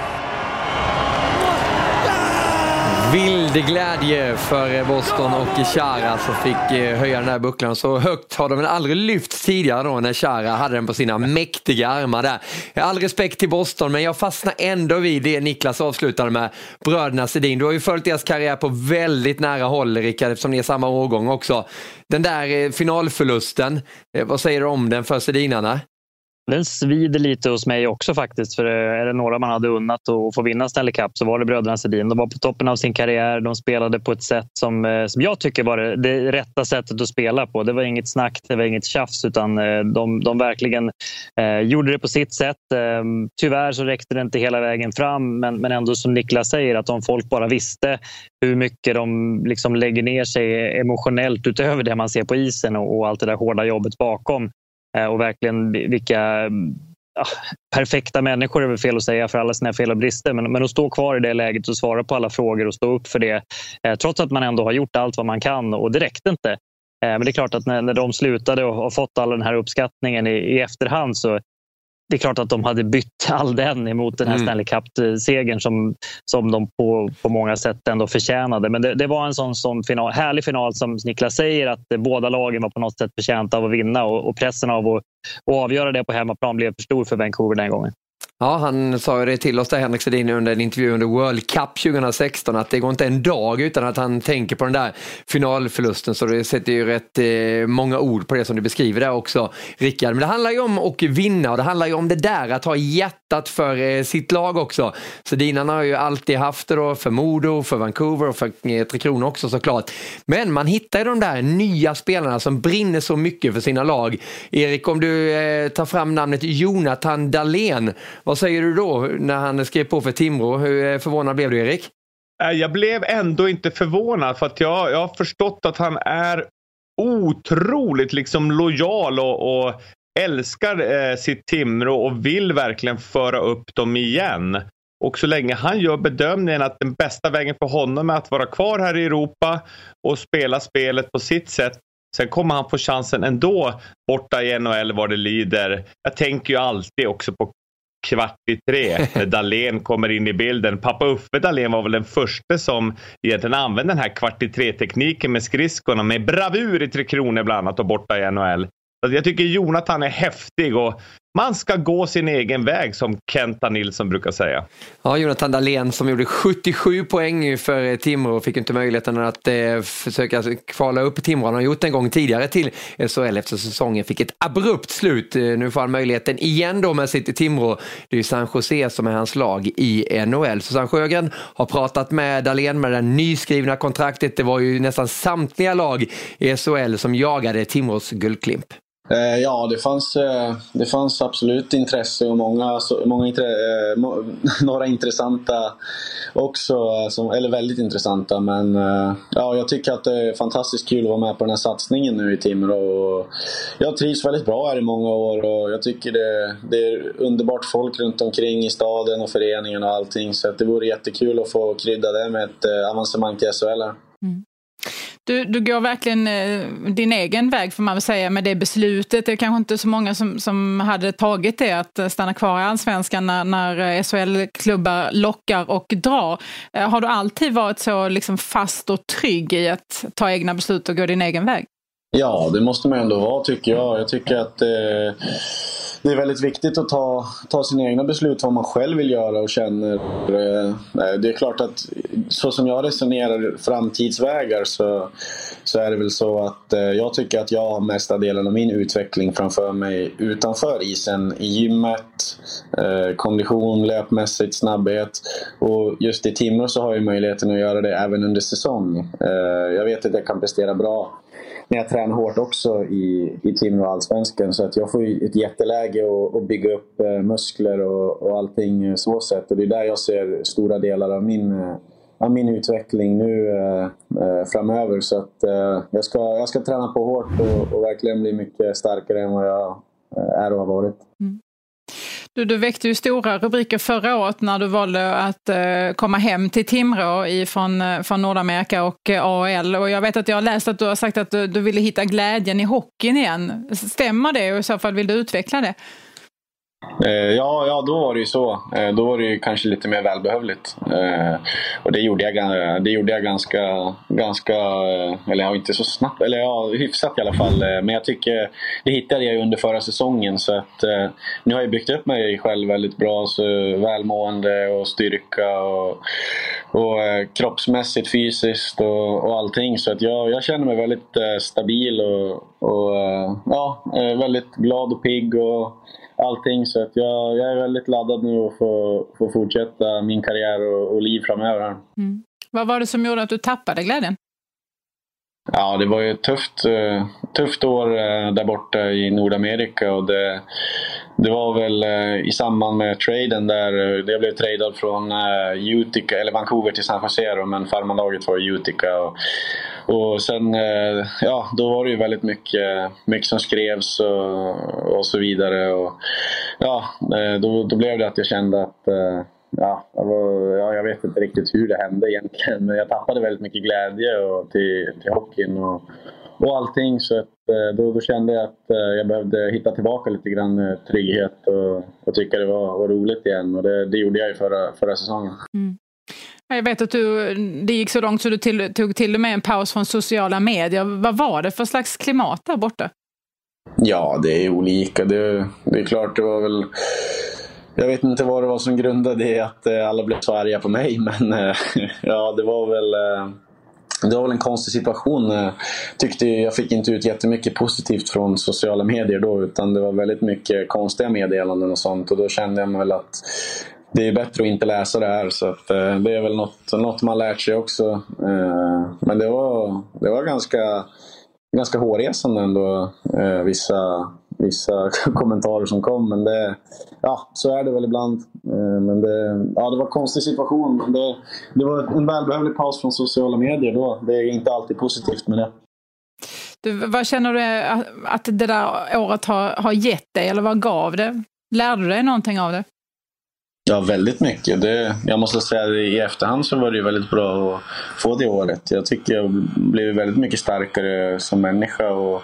Vild glädje för Boston och Chara som fick höja den här bucklan. Så högt har de väl aldrig lyft tidigare då, när Chara hade den på sina mäktiga armar där. All respekt till Boston, men jag fastnar ändå vid det Niklas avslutade med, bröderna Sedin. Du har ju följt deras karriär på väldigt nära håll, Rickard, eftersom ni är samma årgång också. Den där finalförlusten, vad säger du om den för Sedinarna? Den svider lite hos mig också faktiskt, för är det några man hade unnat att få vinna Stanley Cup så var det bröderna Sedin. De var på toppen av sin karriär, de spelade på ett sätt som, som jag tycker var det, det rätta sättet att spela på. Det var inget snack, det var inget tjafs, utan de, de verkligen eh, gjorde det på sitt sätt. Eh, tyvärr så räckte det inte hela vägen fram, men, men ändå som Niklas säger, att om folk bara visste hur mycket de liksom lägger ner sig emotionellt utöver det man ser på isen och, och allt det där hårda jobbet bakom. Och verkligen vilka ja, perfekta människor, är väl fel att säga för alla sina fel och brister, men, men att stå kvar i det läget och svara på alla frågor och stå upp för det, eh, trots att man ändå har gjort allt vad man kan, och det räckte inte. Eh, men det är klart att när, när de slutade och har fått all den här uppskattningen i, i efterhand, så det är klart att de hade bytt all den emot den här Mm. Stanley Cup-segern som, som de på, på många sätt ändå förtjänade. Men det, det var en sån, sån final, härlig final som Niklas säger, att båda lagen var på något sätt förtjänta av att vinna, och, och pressen av att, att avgöra det på hemmaplan blev för stor för Vancouver den gången. Ja, han sa ju det till oss där, Henrik Sedin, under en intervju under World Cup tjugohundrasexton, att det går inte en dag utan att han tänker på den där finalförlusten, så det sätter ju rätt eh, många ord på det som du beskriver där också, Rickard. Men det handlar ju om att vinna, och det handlar ju om det där att ha hjärtat för eh, sitt lag också. Sedinarna har ju alltid haft det då, för Modo, för Vancouver och för eh, Tre Kronor också såklart. Men man hittar ju de där nya spelarna som brinner så mycket för sina lag. Erik, om du eh, tar fram namnet Jonathan Dahlén, vad säger du då när han skrev på för Timrå? Hur förvånad blev du, Erik? Jag blev ändå inte förvånad, för att jag, jag har förstått att han är otroligt liksom lojal och, och älskar eh, sitt Timrå och vill verkligen föra upp dem igen. Och så länge han gör bedömningen att den bästa vägen för honom är att vara kvar här i Europa och spela spelet på sitt sätt, sen kommer han få chansen ändå borta i N H L vad det lider. Jag tänker ju alltid också på kvart i tre när Dahlén kommer in i bilden. Pappa Uffe Dahlén var väl den första som egentligen använde den här kvart i tre-tekniken med skridskorna med bravur i Tre Kronor bland annat och borta i N H L. Så jag tycker Jonathan är häftig, och Man ska gå sin egen väg, som Kenta Nilsson brukar säga. Ja, Jonathan Dahlén som gjorde sjuttiosju poäng för Timrå fick inte möjligheten att eh, försöka kvala upp Timrå. Han har gjort en gång tidigare till S H L efter säsongen. Fick ett abrupt slut. Nu får han möjligheten igen då med sitt Timrå. Det är ju San Jose som är hans lag i N H L. Susanne Sjögren har pratat med Dahlén med det nyskrivna kontraktet. Det var ju nästan samtliga lag i S H L som jagade Timrås guldklimp. Ja, det fanns, det fanns absolut intresse och många, många några intressanta också, som, eller väldigt intressanta, men ja, jag tycker att det är fantastiskt kul att vara med på den här satsningen nu i Timrå, och jag trivs väldigt bra här i många år, och jag tycker det, det är underbart folk runt omkring i staden och föreningen och allting, så att det vore jättekul att få krydda det med ett avancemang till S H L här. Mm. Du, du går verkligen eh, din egen väg, får man väl säga, med det beslutet. Det är kanske inte så många som, som hade tagit det, att stanna kvar i Allsvenskan när, när S H L-klubbar lockar och drar. Eh, har du alltid varit så liksom fast och trygg i att ta egna beslut och gå din egen väg? Ja, det måste man ändå vara, tycker jag. Jag tycker att eh, det är väldigt viktigt att ta, ta sina egna beslut, vad man själv vill göra och känner. Eh, det är klart att så som jag resonerar framtidsvägar, så, så är det väl så att eh, jag tycker att jag har mesta delen av min utveckling framför mig utanför isen, i gymmet, eh, kondition, löpmässigt, snabbhet. Och just i Timrå så har jag möjligheten att göra det även under säsong. Eh, jag vet att jag kan prestera bra när jag tränar hårt också i, i Timrå och Allsvenskan, så att jag får ett jätteläge att, att bygga upp eh, muskler och, och allting så sätt, och det är där jag ser stora delar av min, av min utveckling nu eh, framöver, så att eh, jag, ska, jag ska träna på hårt och, och verkligen bli mycket starkare än vad jag är och har varit. Mm. Du, du väckte ju stora rubriker förra året när du valde att eh, komma hem till Timrå ifrån, från Nordamerika och eh, A H L. Och jag vet att jag har läst att du har sagt att du, du ville hitta glädjen i hockeyn igen. Stämmer det, och i så fall vill du utveckla det? Ja, ja, då var det ju så. Då var det ju kanske lite mer välbehövligt. Och det gjorde jag, det gjorde jag ganska, ganska, eller ja, inte så snabbt, eller ja, hyfsat i alla fall. Men jag tycker, det hittade jag under förra säsongen, så att nu har jag byggt upp mig själv väldigt bra, så välmående och styrka och, och kroppsmässigt, fysiskt och, och allting. Så att jag, jag känner mig väldigt stabil och, och ja, väldigt glad och pigg och allting, så att jag, jag är väldigt laddad nu att få, få fortsätta min karriär och, och liv framöver. Mm. Vad var det som gjorde att du tappade glädjen? Ja, det var ju ett tufft, tufft år där borta i Nordamerika, och det, det var väl i samband med traden där jag blev tradad från Utica, eller Vancouver till San Jose, men farmanlaget var Utica, och Och sen, ja, då var det ju väldigt mycket, mycket som skrevs och, och så vidare. Och, ja, då, då blev det att jag kände att, ja, jag, var, ja, jag vet inte riktigt hur det hände egentligen. Men jag tappade väldigt mycket glädje och till, till hockeyn och, och allting. Så att, då, då kände jag att jag behövde hitta tillbaka lite grann trygghet och, och tycka det var, var roligt igen. Och det, det gjorde jag ju förra, förra säsongen. Mm. Jag vet att du, det gick så långt så du till, tog till och med en paus från sociala medier. Vad var det för slags klimat där borta? Ja, det är olika. Det, det är klart, det var väl... Jag vet inte vad det var som grundade det, att alla blev så arga på mig. Men ja, det var väl... Det var väl en konstig situation. Tyckte jag fick inte ut jättemycket positivt från sociala medier då, utan det var väldigt mycket konstiga meddelanden och sånt. Och då kände jag väl att det är bättre att inte läsa det här, så att, eh, det är väl något, något man lärt sig också. Eh, men det var, det var ganska, ganska hårresande ändå, eh, vissa, vissa kommentarer som kom. Men det, ja, så är det väl ibland. Eh, men det, ja, det var en konstig situation. Men det, det var en välbehövlig paus från sociala medier då. Det är inte alltid positivt med det. Du, vad känner du att det där året har, har gett dig, eller vad gav det? Lärde du dig någonting av det? Ja, väldigt mycket. Det, jag måste säga att i efterhand så var det ju väldigt bra att få det året. Jag tycker jag blev väldigt mycket starkare som människa och,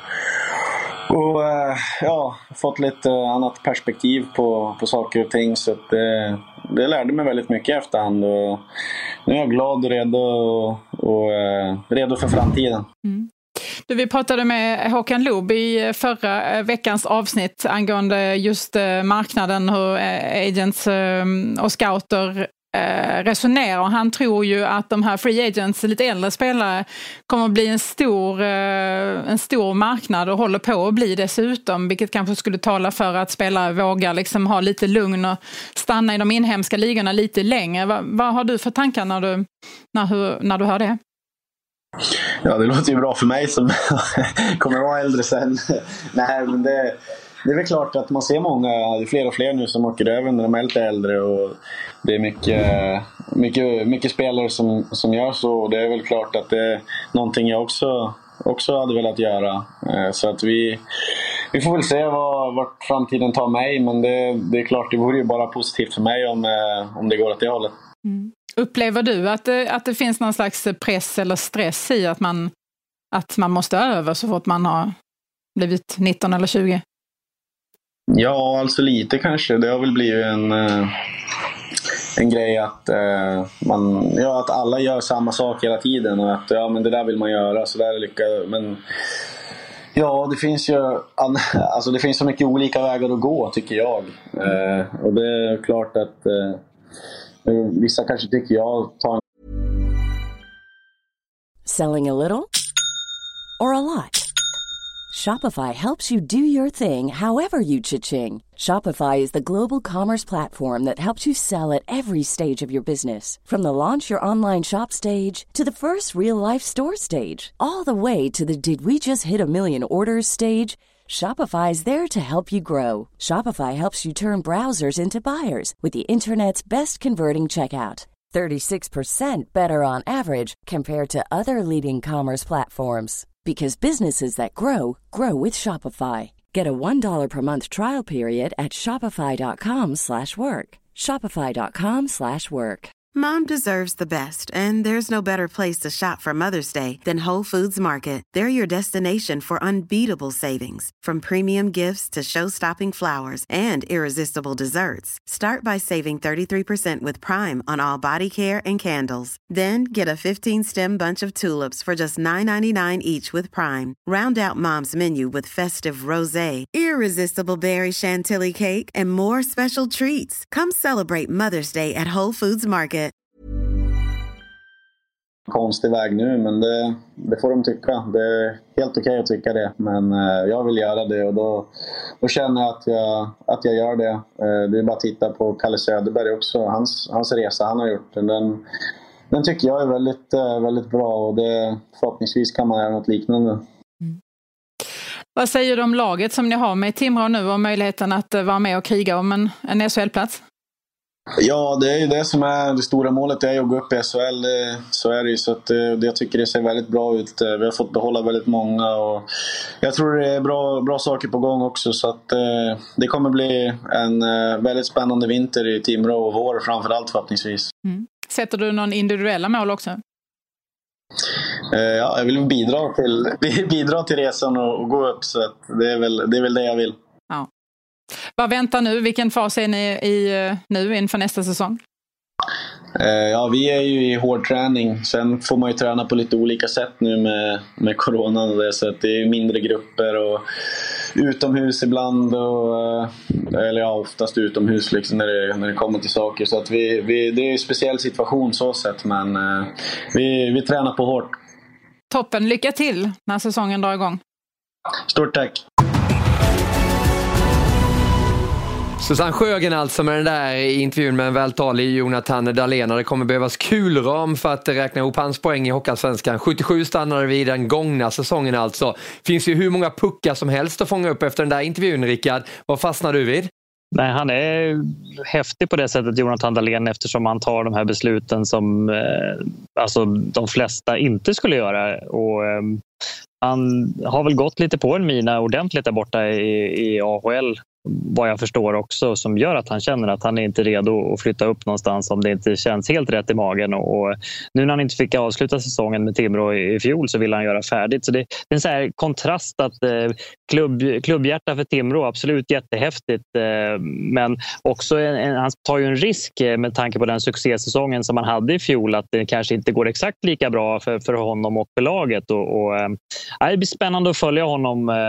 och ja, fått lite annat perspektiv på, på saker och ting. Så att det, det lärde mig väldigt mycket i efterhand. Och nu är jag glad och redo, och, och redo för framtiden. Mm. Du, vi pratade med Håkan Loob i förra veckans avsnitt angående just marknaden, hur agents och scouter resonerar. Han tror ju att de här free agents, lite äldre spelare, kommer att bli en stor, en stor marknad och håller på att bli dessutom, vilket kanske skulle tala för att spelare vågar liksom ha lite lugn och stanna i de inhemska ligorna lite längre. Vad, vad har du för tankar när du, när, när du hör det? Ja, det låter ju bra för mig som kommer vara äldre sen. Nej, men det, det är väl klart att man ser många, det är fler och fler nu som åker över när de är lite äldre, och det är mycket, mycket, mycket spelare som, som gör så, och det är väl klart att det är någonting jag också, också hade velat göra. Så att vi, vi får väl se vad, vart framtiden tar mig, men det, det är klart, det vore ju bara positivt för mig om, om det går åt det hållet. Mm. Upplever du att det, att det finns någon slags press eller stress i att man, att man måste över så fort man har blivit nitton eller tjugo? Ja, alltså lite kanske. Det har väl blivit en, en grej att, man, ja, att alla gör samma sak hela tiden, och att ja, men det där vill man göra, så där är lycka. Men ja, det finns ju alltså det finns så mycket olika vägar att gå, tycker jag. Och det är klart att vissa kanske tycker jag tar en... Selling a little or a lot? Shopify helps you do your thing however you cha-ching. Shopify is the global commerce platform that helps you sell at every stage of your business. From the launch your online shop stage to the first real-life store stage, all the way to the did we just hit a million orders stage. Shopify is there to help you grow. Shopify helps you turn browsers into buyers with the internet's best converting checkout. thirty-six percent better on average compared to other leading commerce platforms. Because businesses that grow, grow with Shopify. Get a one dollar per month trial period at shopify.com slash work. Shopify.com slash work. Mom deserves the best, and there's no better place to shop for Mother's Day than Whole Foods Market. They're your destination for unbeatable savings, from premium gifts to show-stopping flowers and irresistible desserts. Start by saving thirty-three percent with Prime on all body care and candles. Then get a fifteen-stem bunch of tulips for just nine ninety-nine each with Prime. Round out Mom's menu with festive rosé, irresistible berry chantilly cake, and more special treats. Come celebrate Mother's Day at Whole Foods Market. Konstig väg nu, men det, det får de tycka. Det är helt okej att tycka det, men eh, jag vill göra det, och då, då känner jag att, jag att jag gör det. Eh, det är bara att titta på Kalle Söderberg också, hans, hans resa han har gjort. Den, den tycker jag är väldigt, väldigt bra, och det, förhoppningsvis kan man göra något liknande. Mm. Vad säger du om laget som ni har med Timrå nu och möjligheten att vara med och kriga om en, en S H L-plats? Ja, det är ju det som är det stora målet, det är att gå upp i S H L, så är det ju, så att jag tycker det ser väldigt bra ut. Vi har fått behålla väldigt många, och jag tror det är bra, bra saker på gång också, så att det kommer bli en väldigt spännande vinter i Timrå och vår framförallt förhoppningsvis. Mm. Sätter du någon individuella mål också? Ja, jag vill bidra till, bidra till resan och, och gå upp, så att det är väl det, är väl det jag vill. Ja. Vad väntar nu? Vilken fas är ni i nu inför nästa säsong? Ja, vi är ju i hård träning. Sen får man ju träna på lite olika sätt nu med, med coronan och det, så att det är mindre grupper och utomhus ibland, och, eller ja, oftast utomhus liksom när det, när det kommer till saker. Så att vi, vi, det är en speciell situation så sett, men vi, vi tränar på hårt. Toppen, lycka till när säsongen drar igång. Stort tack! Susanne Sjögren alltså med den där intervjun med en vältalig Jonathan Dahlén. Det kommer behövas kulram för att räkna ihop hans poäng i Hockeyallsvenskan. sjuttiosju stannade vid den gångna säsongen alltså. Finns ju hur många puckar som helst att fånga upp efter den där intervjun, Rickard. Vad fastnar du vid? Nej, han är häftig på det sättet, Jonathan Dahlén, eftersom han tar de här besluten som eh, alltså de flesta inte skulle göra. Och eh, han har väl gått lite på en mina ordentligt där borta i, i A H L. vad jag förstår också, som gör att han känner att han är inte redo att flytta upp någonstans om det inte känns helt rätt i magen. Och, och nu när han inte fick avsluta säsongen med Timrå i, i fjol så vill han göra färdigt. Så det, det är en så här kontrast att eh, klubb, klubbhjärta för Timrå, absolut jättehäftigt. Eh, men också en, en, han tar ju en risk med tanke på den succésäsongen som han hade i fjol, att det kanske inte går exakt lika bra för, för honom och för laget. Och, och, eh, det blir spännande att följa honom eh,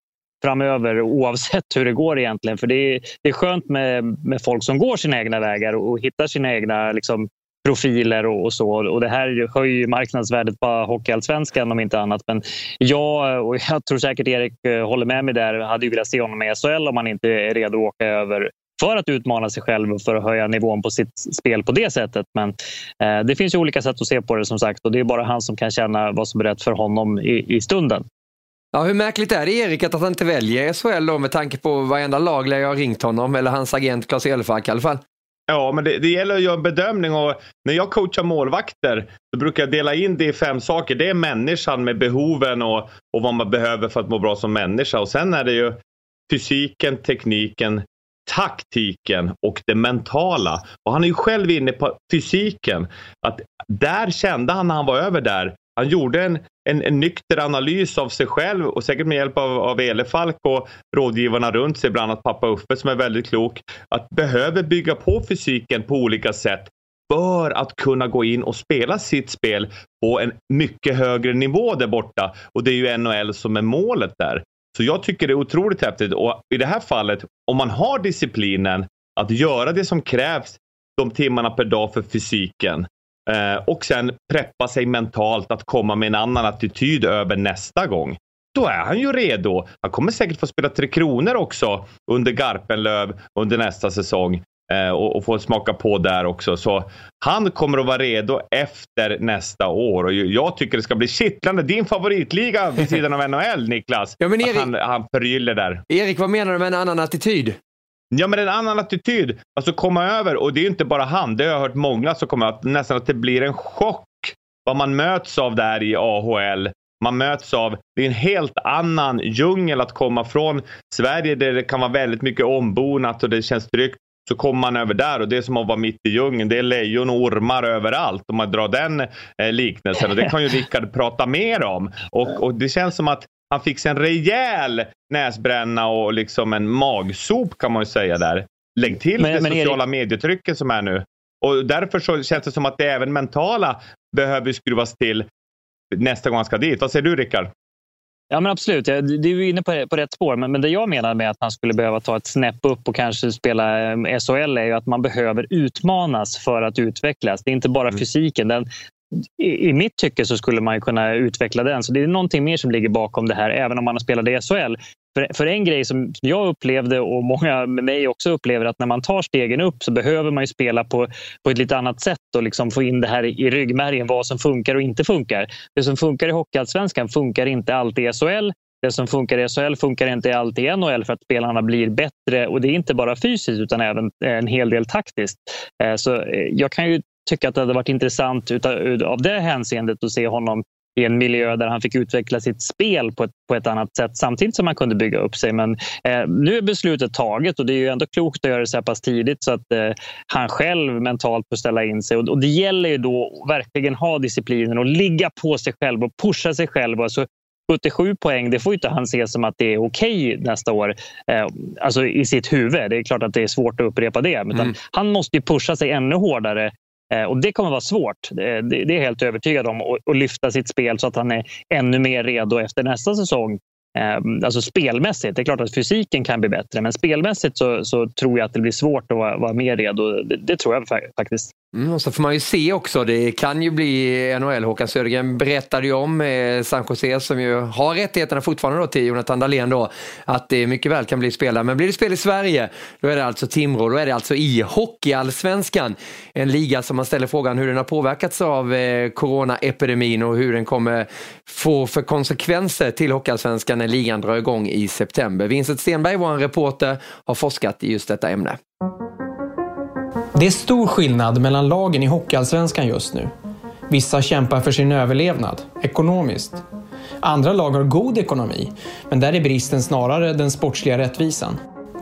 framöver oavsett hur det går egentligen. För det är, det är skönt med, med folk som går sina egna vägar och, och hittar sina egna liksom, profiler och, och så. Och det här höjer ju marknadsvärdet på Hockeyallsvenskan om inte annat. Men jag, och jag tror säkert Erik håller med mig där, hade ju velat se honom i S H L om man inte är redo att åka över för att utmana sig själv och för att höja nivån på sitt spel på det sättet. Men eh, det finns ju olika sätt att se på det som sagt, och det är bara han som kan känna vad som är rätt för honom i, i stunden. Ja, hur märkligt är det, Erik, att han inte väljer S H L då, med tanke på varenda lag där jag har ringt honom, eller hans agent Claes Elfmark i alla fall? Ja, men det, det gäller att göra en bedömning, och när jag coachar målvakter så brukar jag dela in det i fem saker. Det är människan med behoven och, och vad man behöver för att må bra som människa. Och sen är det ju fysiken, tekniken, taktiken och det mentala. Och han är ju själv inne på fysiken. Att där kände han när han var över där. Han gjorde en, en, en nykter analys av sig själv, och säkert med hjälp av, av Elefalk och rådgivarna runt sig, bland annat pappa Uffe som är väldigt klok, att behöver bygga på fysiken på olika sätt för att kunna gå in och spela sitt spel på en mycket högre nivå där borta. Och det är ju N H L som är målet där. Så jag tycker det är otroligt häftigt, och i det här fallet, om man har disciplinen att göra det som krävs de timmarna per dag för fysiken, eh, och sen preppa sig mentalt att komma med en annan attityd över nästa gång, då är han ju redo. Han kommer säkert få spela Tre Kronor också under Garpenlöv under nästa säsong, eh, och, och få smaka på där också. Så han kommer att vara redo efter nästa år, och jag tycker det ska bli kittlande. Din favoritliga vid sidan av N H L, Niklas. Ja, men Erik, han, han förgyller där. Erik, vad menar du med en annan attityd? Ja, men en annan attityd. Alltså komma över, och det är ju inte bara han. Det har jag hört många som kommer att nästan att det blir en chock vad man möts av där i A H L. Man möts av, det är en helt annan djungel att komma från Sverige där det kan vara väldigt mycket ombonat och det känns tryggt. Så kommer man över där, och det är som att vara mitt i djungeln. Det är lejon och ormar överallt, om man drar den eh, liknelsen. Och det kan ju Rickard prata mer om. Och, och det känns som att han fick en rejäl näsbränna och liksom en magsop, kan man ju säga där. Lägg till men, det men sociala Erik... medietrycket som är nu. Och därför så känns det som att det även mentala behöver skruvas till nästa gång han ska dit. Vad säger du, Rickard? Ja, men absolut. Du är ju inne på, på rätt spår. Men, men det jag menar med att han skulle behöva ta ett snäpp upp och kanske spela S H L är ju att man behöver utmanas för att utvecklas. Det är inte bara mm. fysiken. Den, i, I mitt tycke så skulle man ju kunna utveckla den. Så det är någonting mer som ligger bakom det här, även om man har spelat i S H L. För, för en grej som jag upplevde, och många med mig också upplever, att när man tar stegen upp så behöver man ju spela på, på ett lite annat sätt och liksom få in det här i, i ryggmärgen, vad som funkar och inte funkar. Det som funkar i Hockeyallsvenskan funkar inte alltid i S H L. Det som funkar i S H L funkar inte alltid i N H L, för att spelarna blir bättre, och det är inte bara fysiskt utan även en hel del taktiskt. Så jag kan ju tycka att det hade varit intressant utav, av det hänseendet att se honom i en miljö där han fick utveckla sitt spel på ett, på ett annat sätt samtidigt som man kunde bygga upp sig. Men eh, nu är beslutet taget, och det är ju ändå klokt att göra det så här pass tidigt så att eh, han själv mentalt får ställa in sig. Och, och det gäller ju då verkligen ha disciplinen och ligga på sig själv och pusha sig själv. Alltså sjuttiosju poäng, det får ju inte han se som att det är okej nästa år. Eh, alltså i sitt huvud. Det är klart att det är svårt att upprepa det. Men mm. han måste ju pusha sig ännu hårdare. Och det kommer vara svårt, det är jag helt övertygad om, att lyfta sitt spel så att han är ännu mer redo efter nästa säsong. Alltså spelmässigt, det är klart att fysiken kan bli bättre, men spelmässigt så, så tror jag att det blir svårt att vara, vara mer redo, det, det tror jag faktiskt. Mm, och så får man ju se också, det kan ju bli N H L. Håkan Södergren berättade ju om eh, San Jose, som ju har rättigheterna fortfarande då till Jonathan Dahlén då, att det mycket väl kan bli spelare. Men blir det spel i Sverige, då är det alltså Timrå, då är det alltså i Hockeyallsvenskan, en liga som man ställer frågan hur den har påverkats av eh, coronaepidemin och hur den kommer få för konsekvenser till Hockeyallsvenskan när ligan drar igång i september. Vincent Stenberg, vår reporter, har forskat i just detta ämne. Det är stor skillnad mellan lagen i Hockeyallsvenskan just nu. Vissa kämpar för sin överlevnad, ekonomiskt. Andra lag har god ekonomi, men där är bristen snarare den sportsliga rättvisan.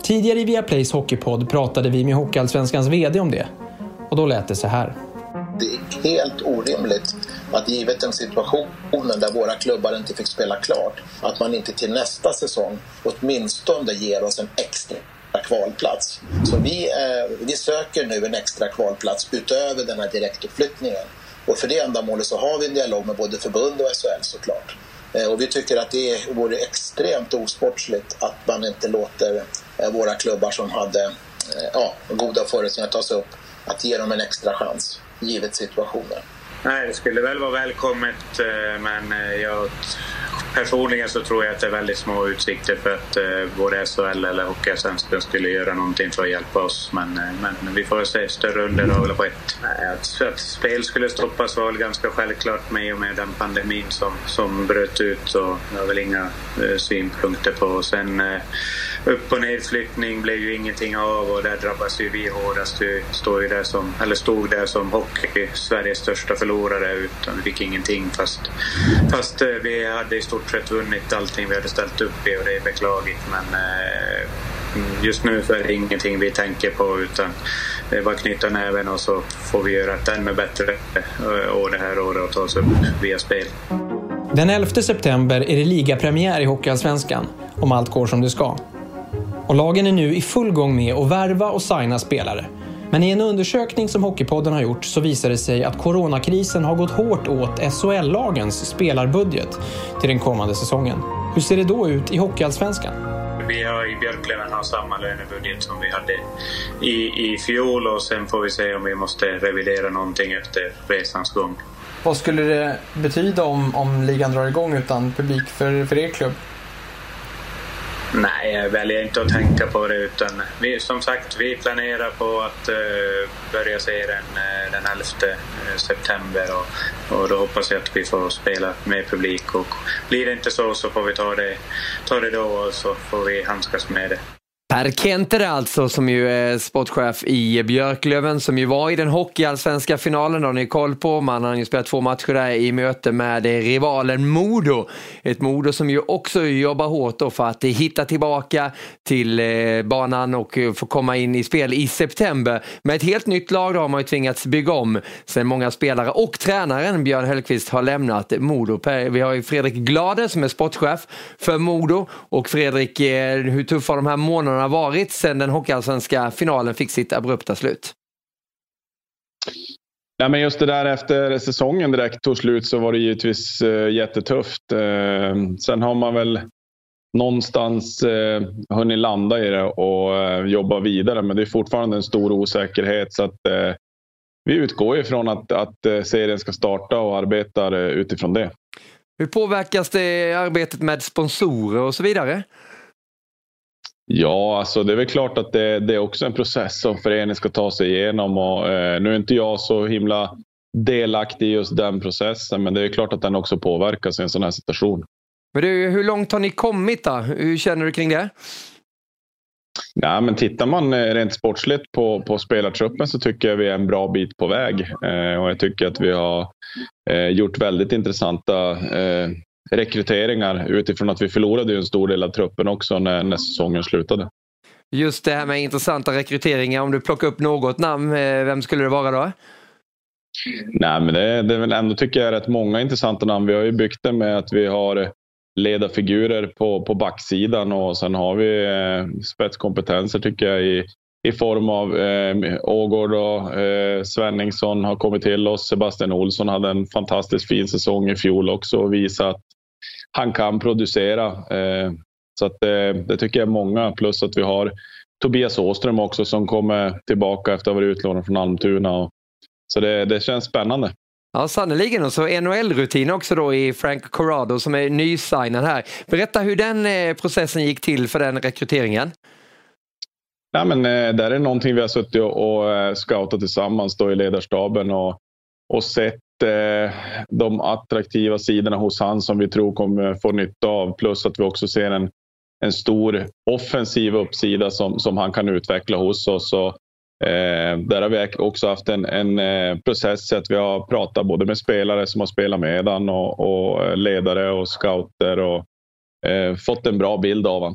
Tidigare i Viaplays hockeypodd pratade vi med Hockeyallsvenskans vd om det. Och då lät det så här. Det är helt orimligt att givet den situationen där våra klubbar inte fick spela klart, att man inte till nästa säsong åtminstone ger oss en extra kvalplats. Så vi, eh, vi söker nu en extra kvalplats utöver den här direktuppflyttningen. Och för det ändamålet så har vi en dialog med både förbund och S H L såklart. Eh, och vi tycker att det vore extremt osportsligt att man inte låter eh, våra klubbar som hade eh, ja, goda förutsättningar tas upp, att ge dem en extra chans givet situationen. Nej, det skulle väl vara välkommet, men jag personligen så tror jag att det är väldigt små utsikter för att både S H L eller Hockeyallsvenskan skulle göra någonting för att hjälpa oss. Men, men vi får se, större under har väl skett. Att, att spel skulle stoppas var väl ganska självklart med och med den pandemin som, som bröt ut, så jag har väl inga eh, synpunkter på. Sen eh, upp- och nedflyttning blev ju ingenting av, och där drabbas ju vi hårdast. Vi stod ju där som, eller stod där som hockey, Sveriges största förlorare, utan vi fick ingenting fast, fast eh, vi hade i stort sett vunnit allting vi hade ställt upp i, och det är beklagligt, men eh, just nu är det ingenting vi tänker på, utan det är bara knyta näven och så får vi göra ett ännu bättre år det här året och ta oss upp via spel. Den elfte september är det ligapremiär i Hockeyallsvenskan, om allt går som det ska. Och lagen är nu i full gång med att värva och signa spelare. Men i en undersökning som Hockeypodden har gjort så visar det sig att coronakrisen har gått hårt åt S H L-lagens spelarbudget till den kommande säsongen. Hur ser det då ut i Hockeyallsvenskan? Vi har i Björklöven har samma lönebudget som vi hade i, i fjol, och sen får vi se om vi måste revidera någonting efter resans gång. Vad skulle det betyda om, om ligan drar igång utan publik för, för er klubb? Nej, jag väljer inte att tänka på det, utan vi, som sagt, vi planerar på att uh, börja serien uh, den elfte september, och, och då hoppas jag att vi får spela med publik, och blir det inte så så får vi ta det, ta det då, och så får vi handskas med det. Per Kenter alltså, som ju är sportchef i Björklöven, som ju var i den hockeyallsvenska finalen, då ni koll på. Man har ju spelat två matcher där i möte med rivalen Modo. Ett Modo som ju också jobbar hårt då för att hitta tillbaka till banan och få komma in i spel i september. Med ett helt nytt lag då har man ju tvingats bygga om sen många spelare och tränaren Björn Hellqvist har lämnat Modo. Vi har ju Fredrik Glade som är sportchef för Modo. Och Fredrik, hur tuffa de här månaderna har varit sedan den hockeyallsvenska finalen fick sitt abrupta slut? Ja, men just det där efter säsongen direkt tog slut så var det givetvis uh, jättetufft. Uh, sen har man väl någonstans uh, hunnit landa i det och uh, jobba vidare, men det är fortfarande en stor osäkerhet, så att uh, vi utgår ifrån att, att uh, serien ska starta och arbetar uh, utifrån det. Hur påverkas det arbetet med sponsorer och så vidare? Ja, alltså det är väl klart att det, det är också en process som föreningen ska ta sig igenom, och eh, nu är inte jag så himla delaktig i just den processen, men det är klart att den också påverkas i en sån här situation. Men du, hur långt har ni kommit då? Hur känner du kring det? Nej, men tittar man rent sportsligt på, på spelartruppen så tycker jag vi är en bra bit på väg, eh, och jag tycker att vi har eh, gjort väldigt intressanta eh, rekryteringar utifrån att vi förlorade ju en stor del av truppen också när, när säsongen slutade. Just det här med intressanta rekryteringar, om du plockar upp något namn, vem skulle det vara då? Nej, men det, det är väl ändå, tycker jag, rätt många intressanta namn. Vi har ju byggt det med att vi har ledarfigurer på, på backsidan, och sen har vi eh, spetskompetenser tycker jag i, i form av eh, Ågård och eh, Svenningsson har kommit till oss. Sebastian Olsson hade en fantastiskt fin säsong i fjol också och visat att han kan producera. Eh, så att eh, det tycker jag är många. Plus att vi har Tobias Åström också som kommer tillbaka efter att ha varit utlånad från Almtuna. Och, så det, det känns spännande. Ja, sannoliken. Och så N H L-rutin också då i Frank Corrado som är nysignad här. Berätta hur den eh, processen gick till för den rekryteringen. Ja, men eh, där är någonting vi har suttit och, och eh, scoutat tillsammans då i ledarstaben och, och sett eh, de attraktiva sidorna hos han som vi tror kommer få nytta av. Plus att vi också ser en, en stor offensiv uppsida som, som han kan utveckla hos oss. Och, eh, där har vi också haft en, en eh, process att vi har pratat både med spelare som har spelat med han och, och ledare och scouter och eh, fått en bra bild av han.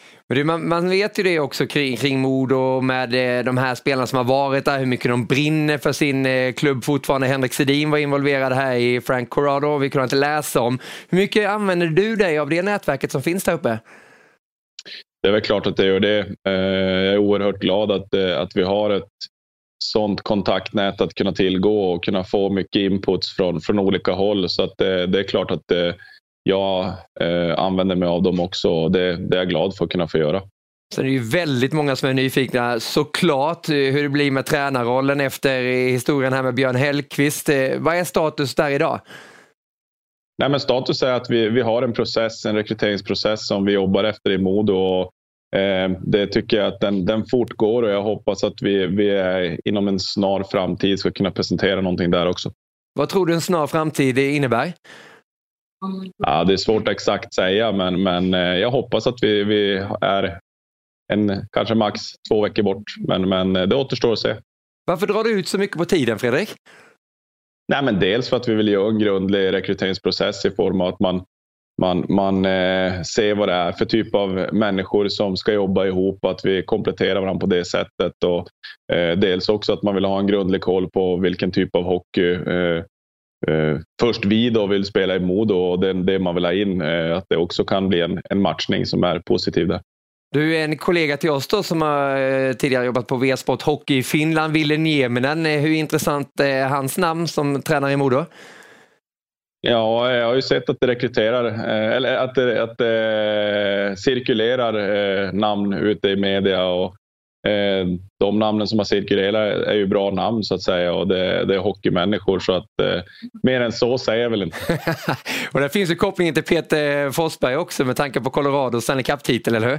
Men det, man, man vet ju det också kring, kring Modo med eh, de här spelarna som har varit där, hur mycket de brinner för sin eh, klubb fortfarande. Henrik Sedin var involverad här i Frank Corrado, vi kunde inte läsa om. Hur mycket använder du dig av det nätverket som finns där uppe? Det är väl klart att det gör det. Eh, jag är oerhört glad att, eh, att vi har ett sånt kontaktnät att kunna tillgå och kunna få mycket inputs från, från olika håll. Så att det, det är klart att det, jag eh, använder mig av dem också, och det, det är jag glad för att kunna få göra. Så det är ju väldigt många som är nyfikna såklart hur det blir med tränarrollen efter historien här med Björn Hellkvist. Vad är status där idag? Nej, men status är att vi, vi har en process, en rekryteringsprocess som vi jobbar efter i Modo, och eh, det tycker jag att den, den fortgår, och jag hoppas att vi, vi är inom en snar framtid ska kunna presentera någonting där också. Vad tror du en snar framtid innebär? Ja, det är svårt att exakt säga, men, men jag hoppas att vi, vi är en, kanske max två veckor bort, men, men det återstår att se. Varför drar du ut så mycket på tiden, Fredrik? Nej, men dels för att vi vill göra en grundlig rekryteringsprocess i form av att man, man, man eh, ser vad det är för typ av människor som ska jobba ihop, att vi kompletterar varandra på det sättet, och eh, dels också att man vill ha en grundlig koll på vilken typ av hockey eh, Uh, först vi då vill spela i Modo, och det, det man vill ha in, uh, att det också kan bli en, en matchning som är positiv där. Du är en kollega till oss då som har uh, tidigare jobbat på V-sport hockey i Finland, Ville Nieminen. Hur intressant är hans namn som tränare i Modo? Ja, jag har ju sett att det rekryterar, uh, eller att det, att det uh, cirkulerar uh, namn ute i media, och de namnen som har cirkulerat är ju bra namn så att säga, och det, det är hockeymänniskor, så att eh, mer än så säger jag väl inte. Och det finns ju kopplingen till Peter Forsberg också med tanke på Colorado Stanley Cup-titel, eller hur?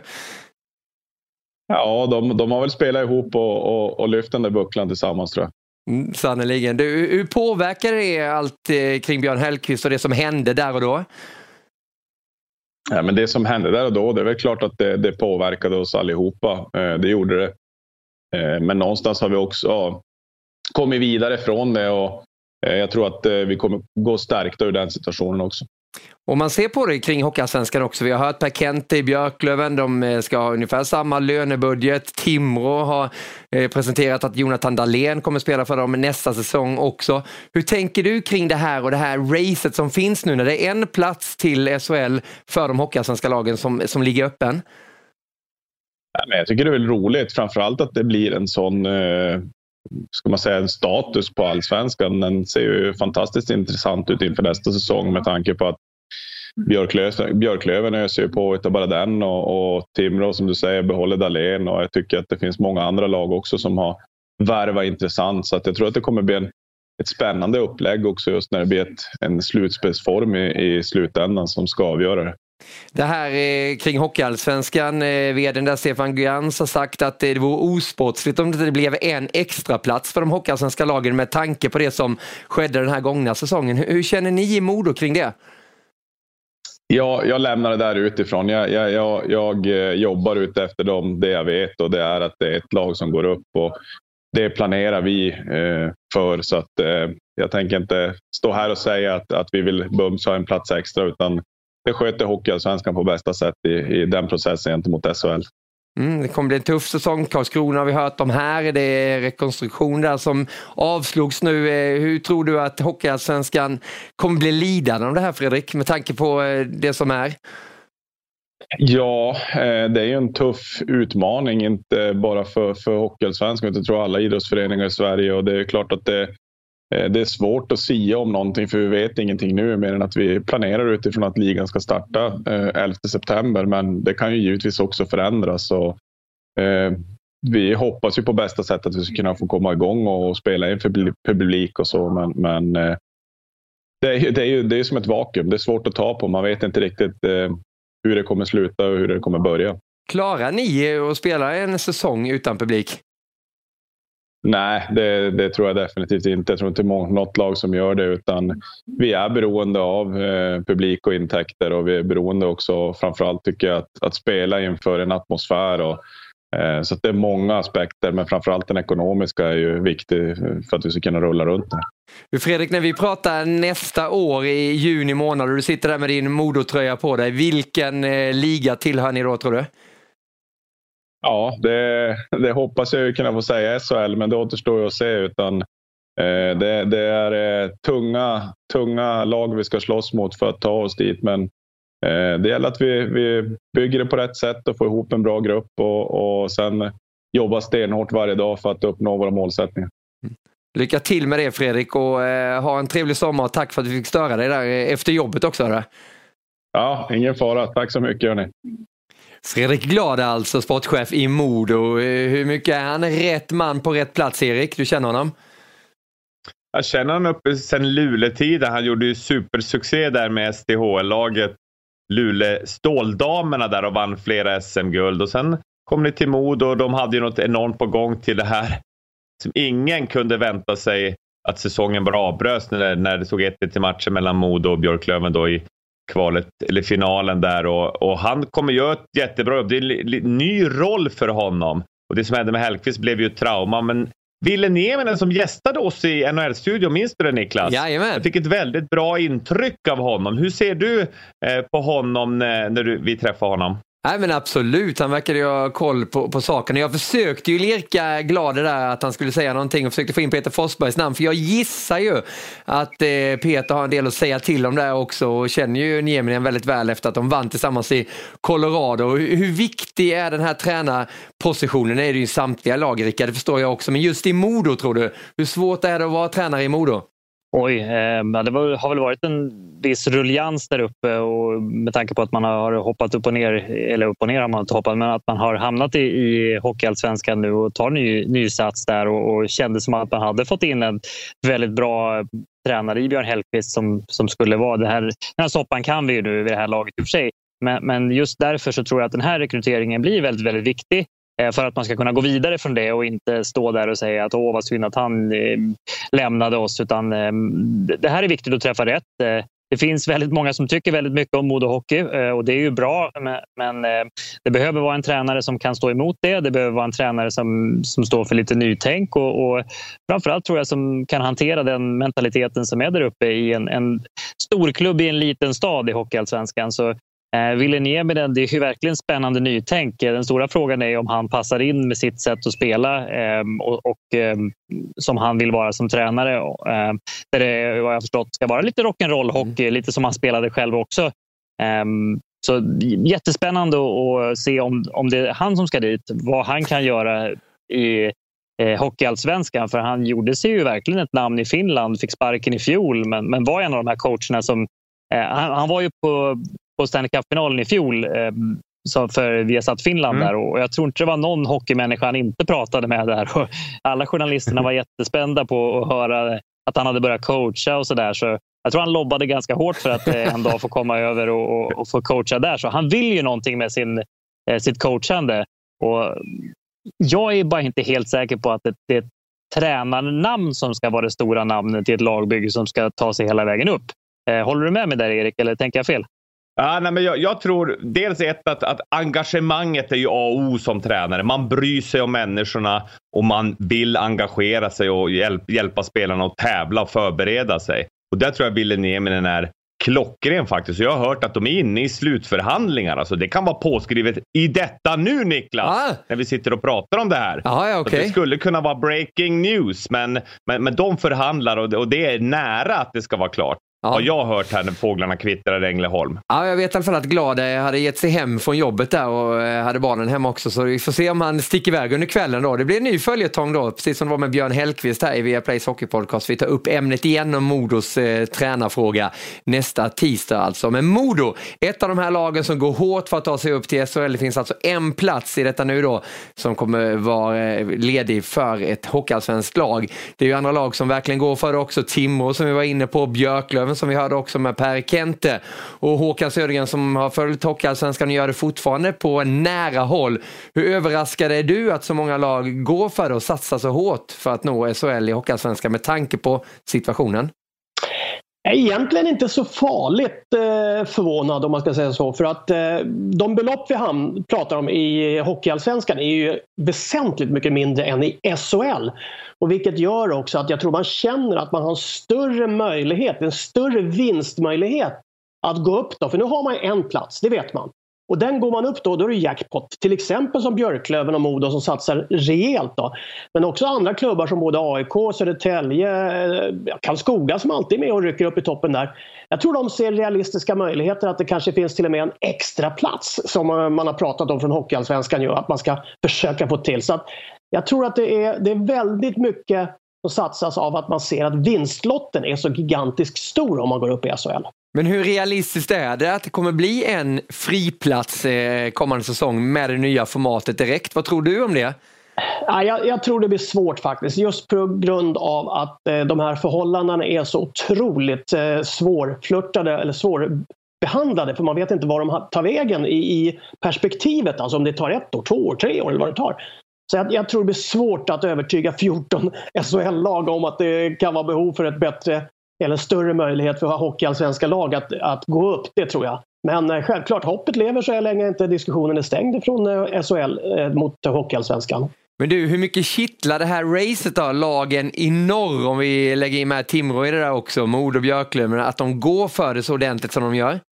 Ja, de, de har väl spelat ihop och, och, och lyft den där bucklan tillsammans, tror jag. Mm, sannoliken. Du, hur påverkar det allt eh, kring Björn Hellkvist och det som hände där och då? Ja, men det som hände där och då, det är väl klart att det, det påverkade oss allihopa. Eh, det gjorde det. Eh, men någonstans har vi också ja, kommit vidare från det, och eh, jag tror att eh, vi kommer gå stärkta ur den situationen också. Om man ser på det kring Hockeyallsvenskan också, vi har hört Per Kente i Björklöven, de ska ha ungefär samma lönebudget. Timrå har eh, presenterat att Jonathan Dahlén kommer spela för dem nästa säsong också. Hur tänker du kring det här och det här racet som finns nu när det är en plats till S H L för de hockeyallsvenska lagen som, som ligger öppen? Ja, men jag tycker det är väl roligt, framförallt att det blir en sån eh, ska man säga en status på allsvenskan. Den ser ju fantastiskt intressant ut inför nästa säsong med tanke på att Björklöven, Björklöven öser ju på utav bara den, och, och Timrå som du säger behåller Dahlén, och jag tycker att det finns många andra lag också som har värva intressant, så att jag tror att det kommer bli en, ett spännande upplägg också just när det blir ett, en slutspelsform i, i slutändan som ska avgöra det. Det här eh, kring Hockeyallsvenskan, eh, vdn där Stefan Gans har sagt att eh, det vore osportsligt om det blev en extra plats för de hockeyallsvenska lagen med tanke på det som skedde den här gångna säsongen. Hur, hur känner ni i Modo kring det? Ja, jag lämnar det där utifrån. Jag, jag, jag, jag jobbar ute efter dem, det jag vet, och det är att det är ett lag som går upp, och det planerar vi eh, för, så att eh, jag tänker inte stå här och säga att, att vi vill bums ha en plats extra, utan det sköter Hockeyallsvenskan på bästa sätt i, i den processen gentemot S H L. Mm, det kommer bli en tuff säsong. Karlskrona har vi hört om här. Det är rekonstruktion där som avslogs nu. Hur tror du att Hockeyallsvenskan kommer bli lidande av det här, Fredrik, med tanke på det som är? Ja, det är ju en tuff utmaning, inte bara för, för Hockeyallsvenskan, utan jag tror alla idrottsföreningar i Sverige, och det är klart att det Det är svårt att sia om någonting, för vi vet ingenting nu mer än att vi planerar utifrån att ligan ska starta elfte september, men det kan ju givetvis också förändras, och eh, vi hoppas ju på bästa sätt att vi ska kunna få komma igång och spela inför publik och så, men, men eh, det, är, det är ju det är som ett vakuum, det är svårt att ta på, man vet inte riktigt eh, hur det kommer sluta och hur det kommer börja. Klarar ni att spela en säsong utan publik? Nej, det, det tror jag definitivt inte. Jag tror inte något lag som gör det, utan vi är beroende av eh, publik och intäkter, och vi är beroende också framförallt tycker jag att, att spela inför en atmosfär, och, eh, så att det är många aspekter, men framförallt den ekonomiska är ju viktig för att vi ska kunna rulla runt det. Fredrik, när vi pratar nästa år i juni månad och du sitter där med din Modo-tröja på dig, vilken eh, liga tillhör ni då, tror du? Ja, det, det hoppas jag ju kunna få säga S H L, men det återstår ju att se. Utan, eh, det, det är eh, tunga, tunga lag vi ska slåss mot för att ta oss dit. Men eh, det gäller att vi, vi bygger det på rätt sätt och får ihop en bra grupp. Och, och sen jobba stenhårt varje dag för att uppnå våra målsättningar. Lycka till med det, Fredrik, och eh, ha en trevlig sommar. Tack för att vi fick störa dig där efter jobbet också. Där. Ja, ingen fara. Tack så mycket, hörni. Fredrik Glad, alltså sportchef i Modo. Hur mycket är han rätt man på rätt plats, Erik? Du känner honom? Jag känner honom uppe sedan Luleå-tiden. Han gjorde ju supersuccé där med S D H L-laget. Luleå Ståldamerna där och vann flera S M-guld. Och sen kom ni till Modo och de hade ju något enormt på gång till det här. Som ingen kunde vänta sig att säsongen bara avbröts när, när det såg ett till matchen mellan Modo och Björklöven då i kvalet eller finalen där. Och, och han kommer göra ett jättebra jobb. Det är en ny roll för honom. Och det som hände med Hellqvist blev ju ett trauma. Men Ville Nieminen som gästade oss i N H L-studion, minns du det, Niklas? Jajamän. Jag fick ett väldigt bra intryck av honom. Hur ser du eh, på honom när, när du, vi träffar honom? Nej, men absolut, han verkade ju ha koll på, på saken. Jag försökte ju lirka glad där att han skulle säga någonting och försökte få in Peter Forsbergs namn. För jag gissar ju att eh, Peter har en del att säga till om det också och känner ju Nieminen väldigt väl efter att de vann tillsammans i Colorado. Hur, hur viktig är den här tränarpositionen? Det är det ju samtliga lag, Rickard, det förstår jag också. Men just i Modo, tror du, hur svårt är det att vara tränare i Modo? Oj, eh, det var, har väl varit en viss rullians där uppe och med tanke på att man har hoppat upp och ner, eller upp och ner har man inte hoppat, men att man har hamnat i, i Hockeyallsvenskan nu och tar ny, ny sats där och, och kände som att man hade fått in en väldigt bra tränare i Björn Hellqvist som, som skulle vara det här. Den här soppan kan vi ju nu vid det här laget i och för sig, men, men just därför så tror jag att den här rekryteringen blir väldigt, väldigt viktig. För att man ska kunna gå vidare från det och inte stå där och säga att åh vad synd att han eh, lämnade oss. Utan eh, det här är viktigt att träffa rätt. Eh, det finns väldigt många som tycker väldigt mycket om Modo Hockey eh, och det är ju bra. Men, men eh, det behöver vara en tränare som kan stå emot det. Det behöver vara en tränare som, som står för lite nytänk och, och framförallt tror jag som kan hantera den mentaliteten som är där uppe i en, en stor klubb i en liten stad i Hockeyallsvenskan. Så Eh, Ville Nieminen, det är ju verkligen spännande nytänk. Den stora frågan är om han passar in med sitt sätt att spela eh, och, och eh, som han vill vara som tränare. Eh, där det, vad jag förstått, ska vara lite rock'n'roll-hockey, mm. lite som han spelade själv också. Eh, så jättespännande att se om, om det är han som ska dit, vad han kan göra i eh, Hockeyallsvenskan. För han gjorde sig ju verkligen ett namn i Finland, fick sparken i fjol, men, men var en av de här coacherna som eh, han, han var ju på på Stanley Cup-finalen i fjol eh, så för Viasat Finland mm. där och jag tror inte det var någon hockeymänniska han inte pratade med där och alla journalisterna var jättespända på att höra att han hade börjat coacha och sådär, så jag tror han lobbade ganska hårt för att eh, en dag få komma över och, och, och få coacha där, så han vill ju någonting med sin, eh, sitt coachande och jag är bara inte helt säker på att det, det är ett tränarnamn som ska vara det stora namnet i ett lagbygge som ska ta sig hela vägen upp. Eh, håller du med mig där, Erik, eller tänker jag fel? Ja, nej, men jag, jag tror dels ett att, att engagemanget är ju A och O som tränare. Man bryr sig om människorna och man vill engagera sig och hjälp, hjälpa spelarna att tävla och förbereda sig. Och där tror jag Ville Nieminen är klockren faktiskt. Och jag har hört att de är inne i slutförhandlingar. Alltså det kan vara påskrivet i detta nu, Niklas. Ah. När vi sitter och pratar om det här. Ah, ja, okay. Det skulle kunna vara breaking news. Men, men, men de förhandlar och det, och det är nära att det ska vara klart. Ja. Har jag hört här när fåglarna kvittrar i Ängelholm. Ja, jag vet i alla fall att Glad hade gett sig hem från jobbet där och hade barnen hemma också. Så vi får se om han sticker iväg under kvällen då. Det blir en ny följetong då, precis som det var med Björn Hellqvist här i Viaplays hockeypodcast. Vi tar upp ämnet igen om Modos eh, tränarfråga nästa tisdag alltså. Men Modo, ett av de här lagen som går hårt för att ta sig upp till S H L. Det finns alltså en plats i detta nu då som kommer vara ledig för ett hockeyallsvenskt lag. Det är ju andra lag som verkligen går för det också. Timrå som vi var inne på, Björklöven som vi hörde också med Per Kente och Håkan Södergren som har följt Hockeyallsvenskan och gör det fortfarande på nära håll. Hur överraskad är du att så många lag går för det och satsar så hårt för att nå S H L i Hockeyallsvenskan med tanke på situationen? Egentligen inte så farligt eh, förvånad om man ska säga så, för att eh, de belopp vi ham- pratar om i Hockeyallsvenskan är ju väsentligt mycket mindre än i S H L, och vilket gör också att jag tror man känner att man har en större möjlighet, en större vinstmöjlighet att gå upp då, för nu har man en plats, det vet man. Och den går man upp då, då är det jackpot. Till exempel som Björklöven och Modo som satsar rejält då. Men också andra klubbar som både A I K, Södertälje, Karlskoga som alltid är med och rycker upp i toppen där. Jag tror de ser realistiska möjligheter att det kanske finns till och med en extra plats som man har pratat om från Hockeyallsvenskan ju, att man ska försöka få till. Så att jag tror att det är, det är väldigt mycket som satsas av att man ser att vinstlotten är så gigantiskt stor om man går upp i S H L. Men hur realistiskt är det att det kommer bli en friplats eh, kommande säsong med det nya formatet direkt? Vad tror du om det? Ja, jag, jag tror det blir svårt faktiskt. Just på grund av att eh, de här förhållandena är så otroligt eh, svårflörtade eller svårbehandlade. För man vet inte var de tar vägen i, i perspektivet. Alltså om det tar ett år, två år, tre år eller vad det tar. Så jag, jag tror det blir svårt att övertyga fjorton S H L-lag om att det kan vara behov för ett bättre eller större möjlighet för hockeyallsvenska lag att, att gå upp, det tror jag. Men eh, självklart, hoppet lever så länge inte diskussionen är stängd från eh, S H L eh, mot hockeyallsvenskan. Men du, hur mycket kittlar det här racet då, lagen i norr, om vi lägger in med Timrå i det där också, Modo och Björklöven, att de går för det så ordentligt som de gör?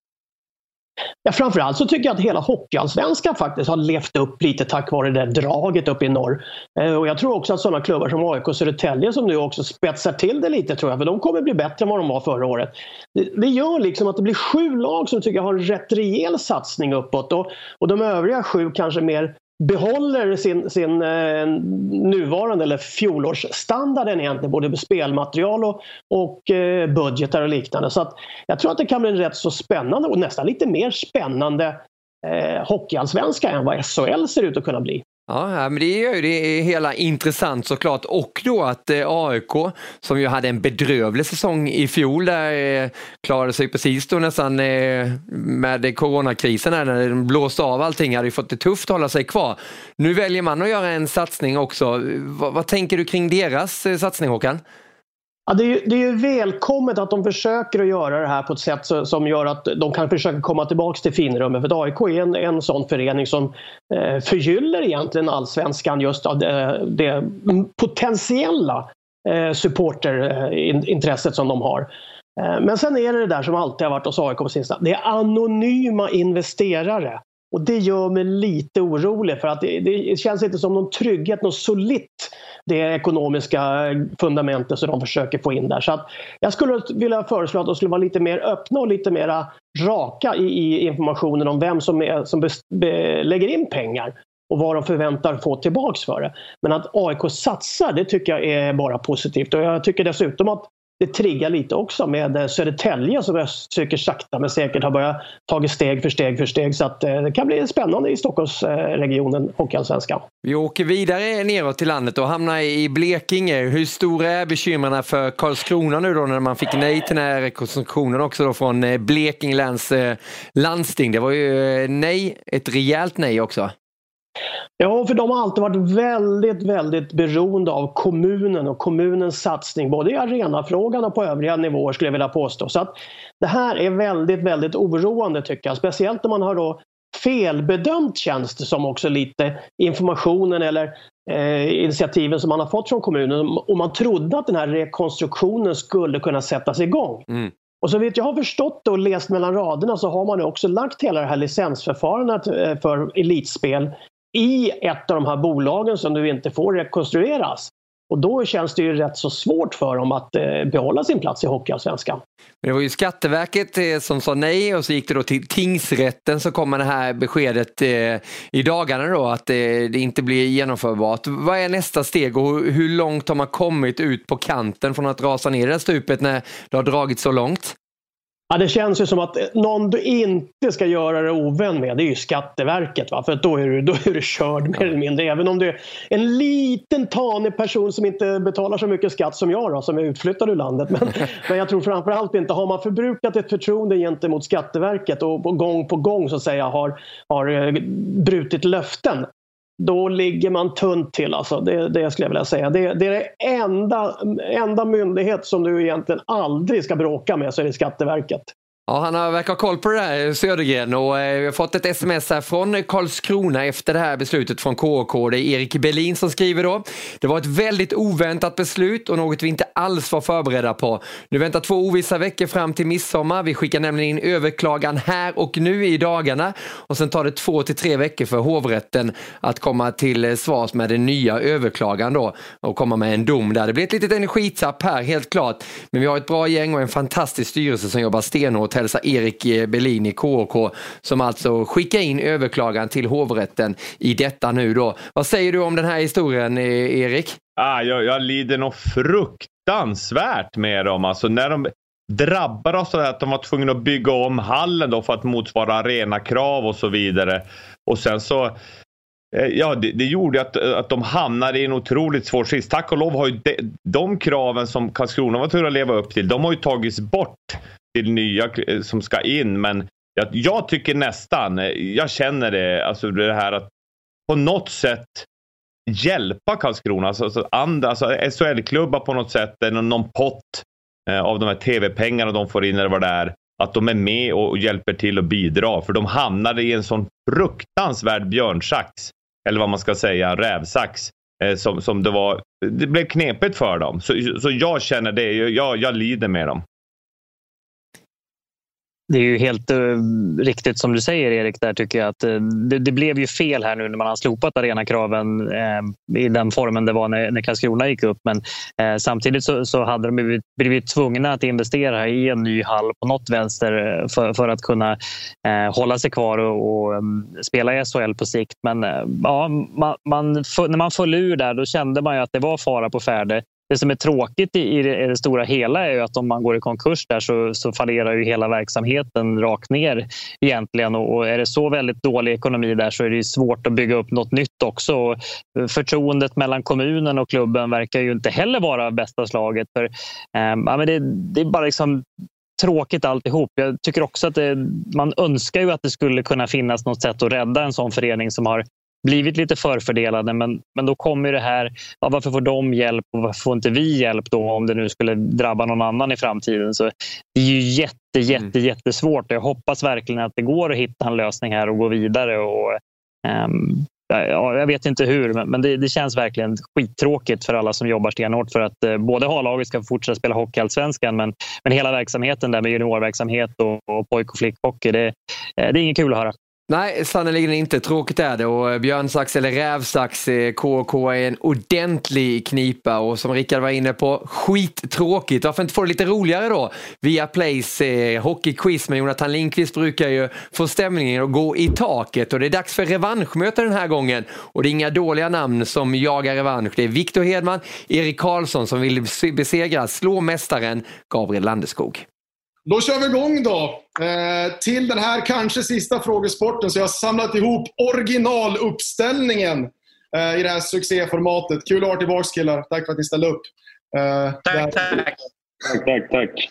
Ja, framförallt så tycker jag att hela hockeyallsvenskan faktiskt har levt upp lite tack vare det där draget upp i norr. Eh, och jag tror också att sådana klubbar som A I K och Södertälje som nu också spetsar till det lite, tror jag, för de kommer bli bättre än vad de var förra året. Det, det gör liksom att det blir sju lag som tycker jag har en rätt rejäl satsning uppåt och, och de övriga sju kanske mer behåller sin, sin eh, nuvarande eller fjolårsstandarden egentligen, både spelmaterial och, och eh, budgetar och liknande. Så att jag tror att det kan bli rätt så spännande och nästan lite mer spännande eh, hockeyallsvenska än vad S H L ser ut att kunna bli. Ja, men det är ju det hela intressant såklart. Och då att A I K, som ju hade en bedrövlig säsong i fjol, där klarade sig precis då nästan med coronakrisen här, när de blåste av allting, hade ju fått det tufft att hålla sig kvar. Nu väljer man att göra en satsning också. Vad, vad tänker du kring deras satsning, Håkan? Ja, det, är ju, det är ju välkommet att de försöker att göra det här på ett sätt som gör att de kan försöka komma tillbaka till finrummet. För A I K är en, en sån förening som eh, förgyller egentligen allsvenskan just av det, det potentiella eh, supporterintresset som de har. Eh, men sen är det det där som alltid har varit hos A I K på sin sida. Det är anonyma investerare. Och det gör mig lite orolig, för att det, det känns inte som någon trygghet, något solitt, det ekonomiska fundamentet som de försöker få in där. Så att jag skulle vilja föreslå att de skulle vara lite mer öppna och lite mer raka i, i informationen om vem som, är, som be, be, lägger in pengar och vad de förväntar få tillbaks för det. Men att A I K satsar, det tycker jag är bara positivt. Och jag tycker dessutom att det triggar lite också med Södertälje som jag tycker sakta men säkert har börjat ta steg för steg för steg. Så att det kan bli spännande i Stockholmsregionen, hockeyallsvenskan. Vi åker vidare neråt till landet och hamnar i Blekinge. Hur stora är bekymren för Karlskrona nu då, när man fick nej till den här rekonstruktionen också då från Blekinge läns landsting? Det var ju nej, ett rejält nej också. Ja, för de har alltid varit väldigt, väldigt beroende av kommunen och kommunens satsning, både i arenafrågan och på övriga nivåer, skulle jag vilja påstå. Så att det här är väldigt, väldigt oroande, tycker jag. Speciellt när man har då felbedömt, känns det som också lite, informationen eller eh, initiativen som man har fått från kommunen, och man trodde att den här rekonstruktionen skulle kunna sättas igång. Mm. Och så vet jag har förstått och läst mellan raderna, så har man också lagt hela det här licensförfarandet för elitspel i ett av de här bolagen som nu inte får rekonstrueras. Och då känns det ju rätt så svårt för dem att eh, behålla sin plats i hockeyallsvenskan. Det var ju Skatteverket eh, som sa nej, och så gick det då till tingsrätten, så kommer det här beskedet eh, i dagarna då att eh, det inte blir genomförbart. Vad är nästa steg och hur långt har man kommit ut på kanten från att rasa ner det stupet när det har dragit så långt? Ja, det känns ju som att någon du inte ska göra det ovän med, det är ju Skatteverket. Va? För då är du, då är du körd mer eller mindre. Även om du är en liten tanig person som inte betalar så mycket skatt som jag då, som är utflyttad ur landet. Men, men jag tror framförallt inte, har man förbrukat ett förtroende gentemot Skatteverket och på gång på gång så att säga har, har brutit löften, då ligger man tunt till. Alltså. Det, det skulle jag vilja säga. Det, det är det enda, enda myndighet som du egentligen aldrig ska bråka med, så är det Skatteverket. Ja, han har verkar ha koll på det där, Södergren, och eh, vi har fått ett sms här från Karlskrona efter det här beslutet från K K. Det är Erik Berlin som skriver då. Det var ett väldigt oväntat beslut och något vi inte alls var förberedda på. Nu väntar två ovissa veckor fram till midsommar. Vi skickar nämligen in överklagan här och nu i dagarna och sen tar det två till tre veckor för hovrätten att komma till svars med den nya överklagan då och komma med en dom där. Det blir ett litet energitapp här, helt klart. Men vi har ett bra gäng och en fantastisk styrelse som jobbar stenhårt. Hälsa Erik Berlin i K K som alltså skickar in överklagan till hovrätten i detta nu då. Vad säger du om den här historien, Erik? Ah, jag, jag lider nog fruktansvärt med dem. Alltså när de drabbar oss så att de var tvungna att bygga om hallen då för att motsvara arenakrav och så vidare. Och sen så ja, det, det gjorde att, att de hamnade i en otroligt svår sits. Tack och lov har ju de, de kraven som Karlskrona var tvungna att leva upp till, de har ju tagits bort till nya som ska in. Men jag, jag tycker nästan, jag känner det, alltså det här att på något sätt hjälpa Karlskrona, alltså, alltså andra, alltså S H L-klubbar på något sätt, någon, någon pott eh, av de här tv-pengarna de får in eller vad det är, att de är med och, och hjälper till att bidra, för de hamnade i en sån fruktansvärd björnsax, eller vad man ska säga, rävsax, eh, som, som det var, det blev knepigt för dem, så, så jag känner det, jag, jag lider med dem. Det är ju helt uh, riktigt som du säger, Erik, där tycker jag att uh, det, det blev ju fel här nu när man har slopat arenakraven uh, i den formen det var när, när Karlskrona gick upp. Men uh, samtidigt så, så hade de blivit, blivit tvungna att investera i en ny hall på något vänster för, för att kunna uh, hålla sig kvar och, och um, spela i S H L på sikt. Men uh, ja, man, man, för, när man föll ur där, då kände man ju att det var fara på färde. Det som är tråkigt i det, i det stora hela är ju att om man går i konkurs där så, så fallerar ju hela verksamheten rakt ner egentligen. Och, och är det så väldigt dålig ekonomi där så är det svårt att bygga upp något nytt också. Och förtroendet mellan kommunen och klubben verkar ju inte heller vara bästa slaget. För, eh, ja, men det, det är bara liksom tråkigt alltihop. Jag tycker också att det, man önskar ju att det skulle kunna finnas något sätt att rädda en sån förening som har blivit lite förfördelade, men, men då kommer det här, ja, varför får de hjälp och varför får inte vi hjälp då om det nu skulle drabba någon annan i framtiden? Så det är ju jätte, jätte, mm. jättesvårt. Jag hoppas verkligen att det går att hitta en lösning här och gå vidare och um, ja, jag vet inte hur, men, men det, det känns verkligen skittråkigt för alla som jobbar stenhårt för att eh, både A-laget ska fortsätta spela hockeyallsvenskan, men, men hela verksamheten där med juniorverksamhet och, och pojk- och flickhockey, det, det är inget kul att höra. Nej, sannolikt inte. Tråkigt är det. Och björnsax eller rävsax, K K är en ordentlig knipa. Och som Rickard var inne på, skittråkigt. Varför inte få det lite roligare då? Via Plays eh, hockeyquiz med Jonathan Lindqvist brukar ju få stämningen att gå i taket. Och det är dags för revanschmöte den här gången. Och det är inga dåliga namn som jagar revansch. Det är Victor Hedman, Erik Karlsson som vill besegra slåmästaren Gabriel Landeskog. Då kör vi igång då. Eh, till den här kanske sista frågesporten så jag har samlat ihop originaluppställningen eh, i det här succéformatet. Kul att ha tillbaka, killar. Tack för att ni ställde upp. Eh, tack, där. tack. Tack, tack, tack.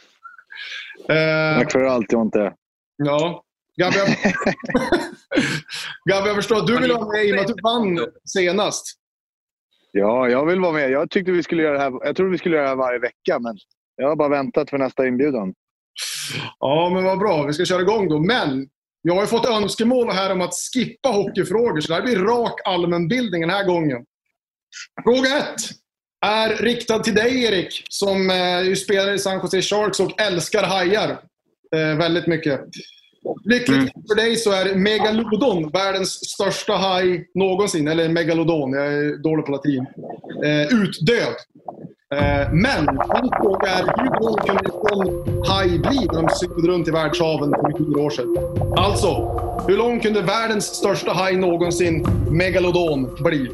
Eh, tack för allt, Jonte. Ja. Gabby, jag... Gabby, jag förstår att du vill vara med i och med att du vann senast. Ja, jag vill vara med. Jag tyckte vi skulle göra det här. Jag trodde vi skulle göra det här varje vecka, men jag har bara väntat för nästa inbjudan. Ja, men vad bra. Vi ska köra igång då. Men jag har ju fått önskemål här om att skippa hockeyfrågor. Så det här blir rak allmänbildning den här gången. Fråga ett är riktad till dig, Erik. Som eh, spelar i San Jose Sharks och älskar hajar. Eh, väldigt mycket. Lyckligt mm. för dig så är Megalodon världens största haj någonsin. Eller Megalodon, jag är dålig på latin. Eh, utdöd. Men min fråga är, hur lång kunde en sån haj bli när de cyklade runt i världshaven för hundra år sedan? Alltså, hur lång kunde världens största haj någonsin, Megalodon, bli?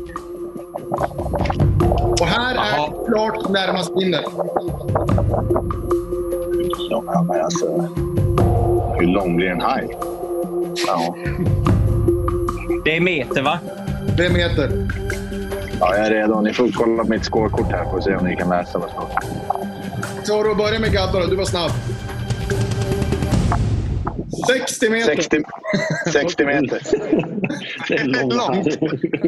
Och här är det klart närmast vinner. Ja, men alltså, hur lång blir en haj? Ja. Det är meter, va? Det är meter. Ja, jag är redo. Ni får kolla på mitt skårkort här för att se om ni kan läsa vad som står. Så du börjar med Gadda då, du var snabb. sextio meter. sextio, sextio meter. Det är långt.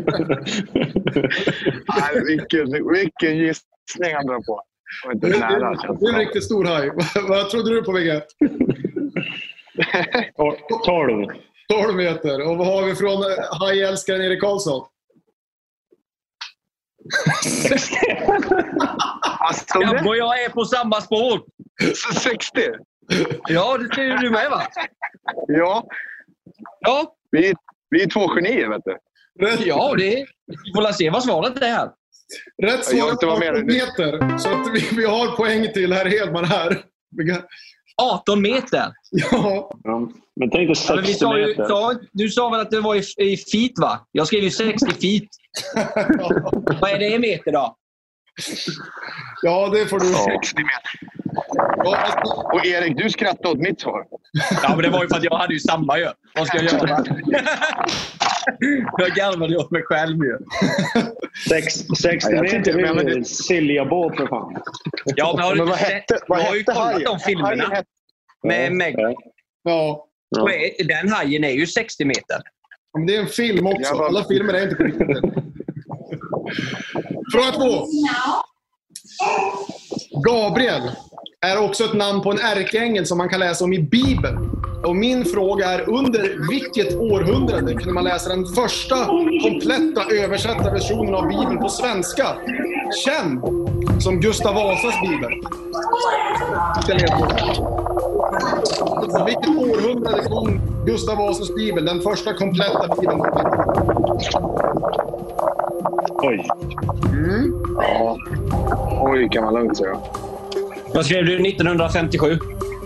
Nej, vilken, vilken gissning han drar på. Det, det, det, det är en riktigt stor haj. Vad trodde du på, V G? tolv. tolv meter. Och vad har vi från hajälskaren Erik Karlsson? Gabbo och jag är på samma spår. sextio? Ja, det ser du med, va? Ja. Ja. Vi, vi är två genier, vet du. Ja, det är... Vi får se vad svaret är här. Rätt svar är arton meter. Så att vi, vi har poäng till herr Hedman här. arton meter? Ja. ja men tänk dig sextio ja, vi sa ju, meter. sa, du sa väl att det var i, i feet, va? Jag skrev ju sextio feet. Vad är det i meter då? Ja, det får du. sextio meter. Och Erik, du skrattade åt mitt svar. Ja, men det var ju för att jag hade ju samma ju. Vad ska jag göra? Jag garvade åt mig själv ju. sextio meter är ju Silja Båt för fan. Ja, men har du men vad sett? hette, vad jag har ju hette kollat hajen? de filmerna. Hajen med Meg. Ja. Och den hajen är ju sextio meter. Men det är en film också. Alla filmer är inte på riktigt. Fråga två. Gabriel är också ett namn på en ärkeängel som man kan läsa om i Bibeln. Och min fråga är, under vilket århundrade kunde man läsa den första kompletta översatta versionen av Bibeln på svenska? Känd som Gustav Vasas Bibel. Vilket århundrade kom Gustav Vasas Bibel, den första kompletta Bibeln? Oj. Mm. Ja. Oj, kan man lugnt säga. Vad skrev du? nittonhundrafemtiosju?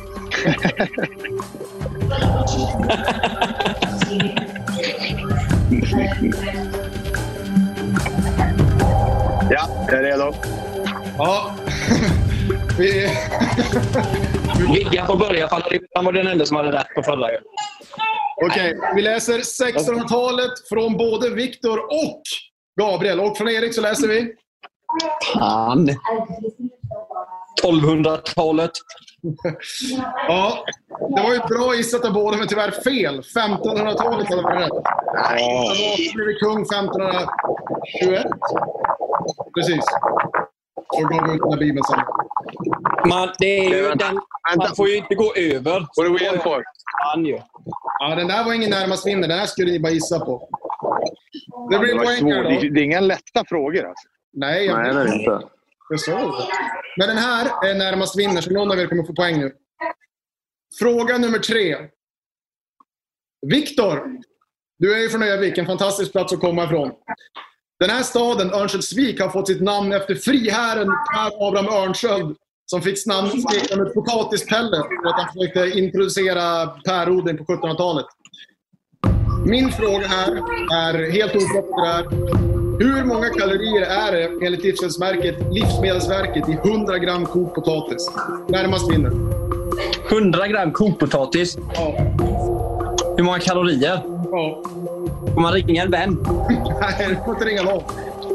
Ja, jag är redo. Ja. Vi... Vigga får börja, för han var den enda som hade rätt på förra. Okej, okay, vi läser sextonhundratalet från både Viktor och Gabriel. Och från Erik så läser vi... Han. tolvhundratalet. Ja, det var ju bra gissat av båda, men tyvärr fel. femtonhundratalet hade varit rätt. Ja. Så blev vi kung femtonhundratjugoett. Precis. Och gav ut den här Bibeln sen. Man, det är ju den, man får ju inte gå över. Vad är det igen på? Ja, den där var ingen närmast vinner. Den här skulle ni bara gissa på. Det blir ja, poäng här då. Det, det är inga lätta frågor alltså. Nej, jag Nej, det är inte. Det så. Men den här är närmast vinner, så någon av er kommer få poäng nu. Fråga nummer tre. Viktor, du är ju från Övik, en fantastisk plats att komma ifrån. Den här staden, Örnsköldsvik, har fått sitt namn efter friherren Per Abraham Örnsköld, som fick namn som ett potatispelle för att han försökte introducera pärodling på sjuttonhundratalet. Min fråga här är helt opopulär. Hur många kalorier är det enligt Livsmedelsverket, Livsmedelsverket i hundra gram kokt potatis? Närmast vinner. hundra gram kokpotatis? Ja. Hur många kalorier? Ja. Får man ringa en vän? Nej, du får inte ringa någon.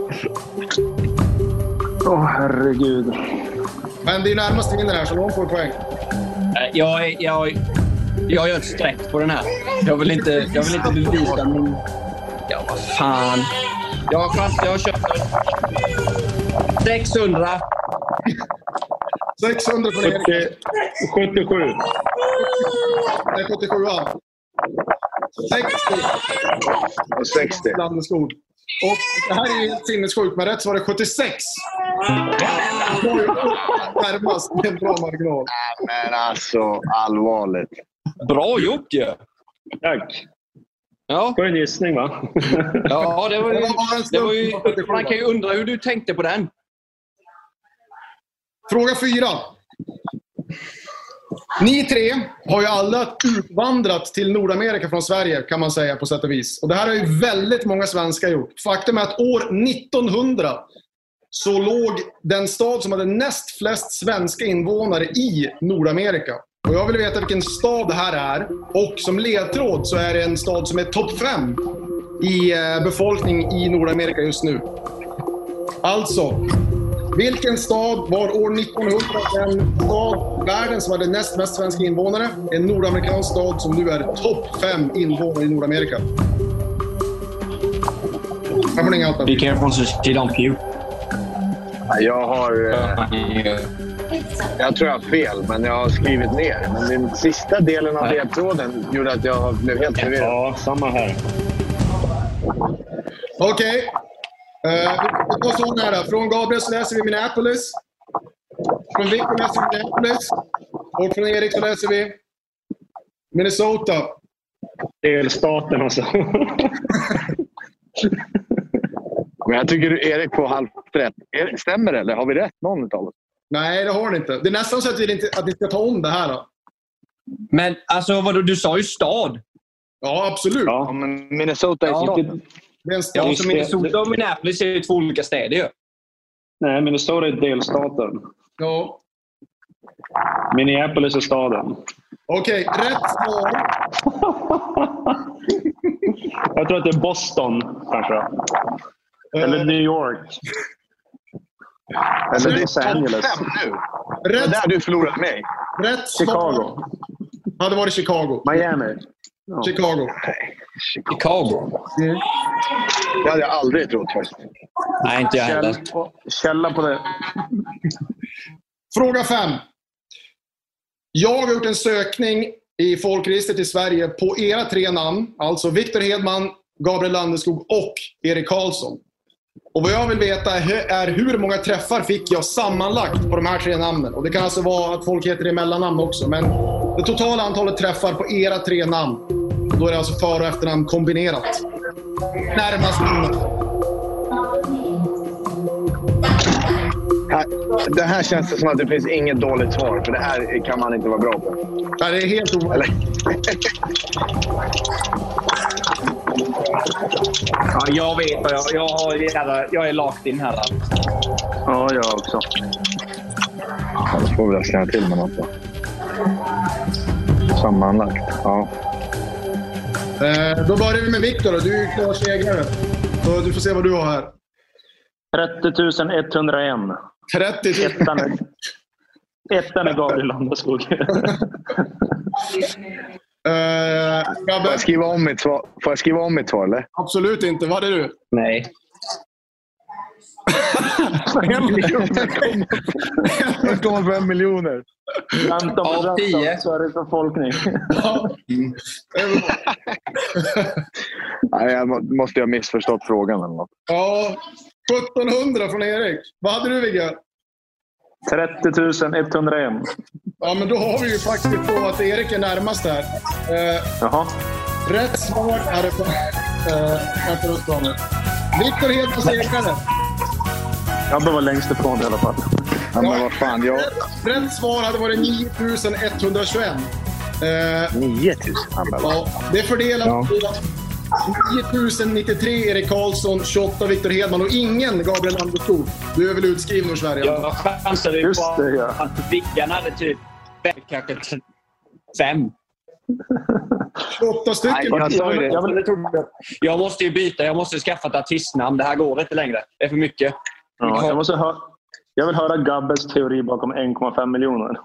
Åh, oh, herregud. Men det är närmast vinner här, så någon får poäng. Jag, jag, jag gör ett streck på den här. Jag vill inte, jag vill inte bevisa min... Ja, vad fan. Jag har chans, jag köper sexhundra. sexhundra på Erik. sjuttiosju. Det är sjuttiosju. sextio. Och sextio. Landeskog. Och det här är ju helt sinnessjukt, men rätt så var det sjuttiosex. Det var ju närmast med en bra marginal. Men alltså, allvarligt. Bra gjort ju. Tack. Ja. Skön gissning, va? Ja, det var ju... Det var ju man kan ju undra hur du tänkte på den. Fråga fyra. Ni tre har ju alla utvandrat till Nordamerika från Sverige, kan man säga på sätt och vis. Och det här har ju väldigt många svenskar gjort. Faktum är att år nittonhundra så låg den stad som hade näst flest svenska invånare i Nordamerika. Och jag vill veta vilken stad det här är. Och som ledtråd så är det en stad som är topp fem i befolkning i Nordamerika just nu. Alltså, vilken stad var år nittonhundra den stad i världen som hade näst mest svenska invånare? En nordamerikansk stad som nu är topp fem invånare i Nordamerika. Här får ni inga alternativ. Be careful so she don't puke. Jag har... Jag tror jag har fel, men jag har skrivit ner. Men den sista delen av ledtråden gjorde att jag blev helt förvirrad. Ja, samma här. Okej. Okay. Uh, vi tar sån här då. Från Gabriel så läser vi Minneapolis. Från Victor läser vi Minneapolis. Och från Erik så läser vi Minnesota. Delstaten alltså. Men jag tycker Erik får halvt rätt. Stämmer det, eller har vi rätt någon av oss? Nej, det har ni inte. Det är nästan så att vi inte att ni ska ta om det här då. Men alltså, vadå, du sa ju stad. Ja, absolut. Ja, men Minnesota är ja. stad. Det är en stad. Ja, så Minnesota och Minneapolis är ju två olika städer ju. Nej, Minnesota är delstaten. Ja. Minneapolis är staden. Okej, okay, rätt svar. Jag tror att det är Boston, kanske. Eller New York. Eller Los Angeles. Det är där du förlorat mig. Rätt Chicago. Ja, det var det Chicago. Miami. Ja. Chicago. Chicago. Mm. Det hade jag aldrig trott först. Nej, inte jag heller. Källa på det. Fråga fem. Jag har gjort en sökning i folkregistret i Sverige på era tre namn. Alltså Victor Hedman, Gabriel Landeskog och Erik Karlsson. Och vad jag vill veta är hur många träffar fick jag sammanlagt på de här tre namnen. Och det kan alltså vara att folk heter det i mellannamn också. Men det totala antalet träffar på era tre namn. Och då är det alltså för- och efternamn kombinerat. Närmast in. Det här känns det som att det finns inget dåligt svar. För det här kan man inte vara bra på. Nej, det är helt omöjligt. Ja, jag vet. Jag, jag, har, jag är lagt in här. Ja, jag också. Ja, då får vi slänga till med något då. Sammanlagt, ja. Eh, då börjar vi med Victor. Du är klar segrare. Så du får se vad du har här. trettio tusen etthundraen. trettio tusen. Ettan är, ettan är Gabriel Landeskog. Uh, får, jag skriva om mitt svar, får jag skriva om mitt svar, eller? Absolut inte. Vad är du? Nej. en komma fem miljoner. femton procent av Sveriges befolkning. mm. Nej, jag måste ha missförstått frågan eller något. Ja, sjuttonhundra från Erik. Vad hade du, Vigga? trettio tusen etthundraen. Ja, men då har vi ju faktiskt på att Erik är närmast här. Eh, Jaha. Rätt svar är det på... Eh, Victor Hedman segrade. Jag behöver längst ifrån i alla fall. Ja, men vad fan, jag... rätt, rätt svar hade varit nio tusen etthundratjugoett. Eh, nio tusen? Ja, det är fördelat ja. nio tusen nittiotre Erik Karlsson, tjugoåtta Victor Hedman och ingen Gabriel Landeskog. Du är väl utskriven ur Sverige? Jag chansade ju på det, ja. Att Vickan hade typ kanske fem. tjugoåtta stycken. Nej, jag, jag, jag, jag, jag måste ju byta. Jag måste skaffa ett artistnamn. Det här går inte längre. Det är för mycket. Ja, jag, måste hö- jag vill höra Gabbes teori bakom en komma fem miljoner.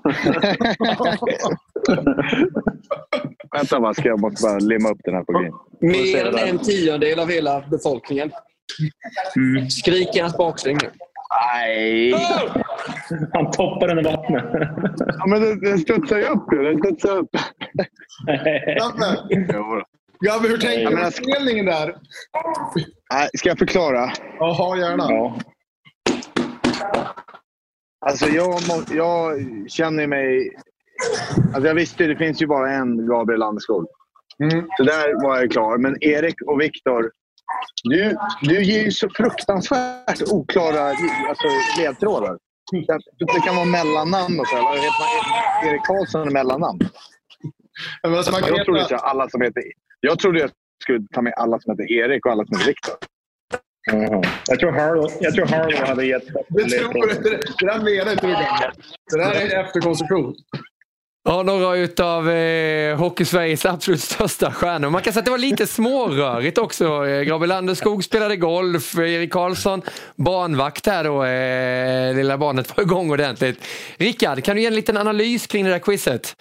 Vänta bara, ska jag måste bara limma upp den här på grejen. Mer än en tiondel av hela befolkningen. Mm. Skrik i hans baksving nu. Nej. Oh! Han toppar den i vattnet. Ja, men den, den studsar ju upp. Den studsar upp. Gabbe, Gabbe hur tänker du med spelningen där? Nej, ska jag förklara? Jaha, gärna. Ja. Alltså jag, må, jag känner mig... Alltså jag visste det finns ju bara en Gabriel Landeskog. Mm. Så där var jag klar. Men Erik och Victor, du, du ger ju så fruktansvärt oklara alltså, ledtrådar. Det kan vara mellannamn och så. Erik Karlsson är mellannamn. Men alltså, man kan jag, trodde att alla som heter, jag trodde jag skulle ta med alla som heter Erik och alla som heter Victor. Mm. Jag tror Harlow, jag tror Harlow hade gett det. Tror, det, det där menar inte du. Det där är efterkonstruktion. Ja, några utav eh, Hockey-Sveriges absolut största stjärnor. Man kan säga att det var lite smårörigt också. Eh, Gabriel Landeskog spelade golf. Erik Karlsson, barnvakt här då. Eh, lilla barnet var igång ordentligt. Rickard, kan du ge en liten analys kring det där quizet?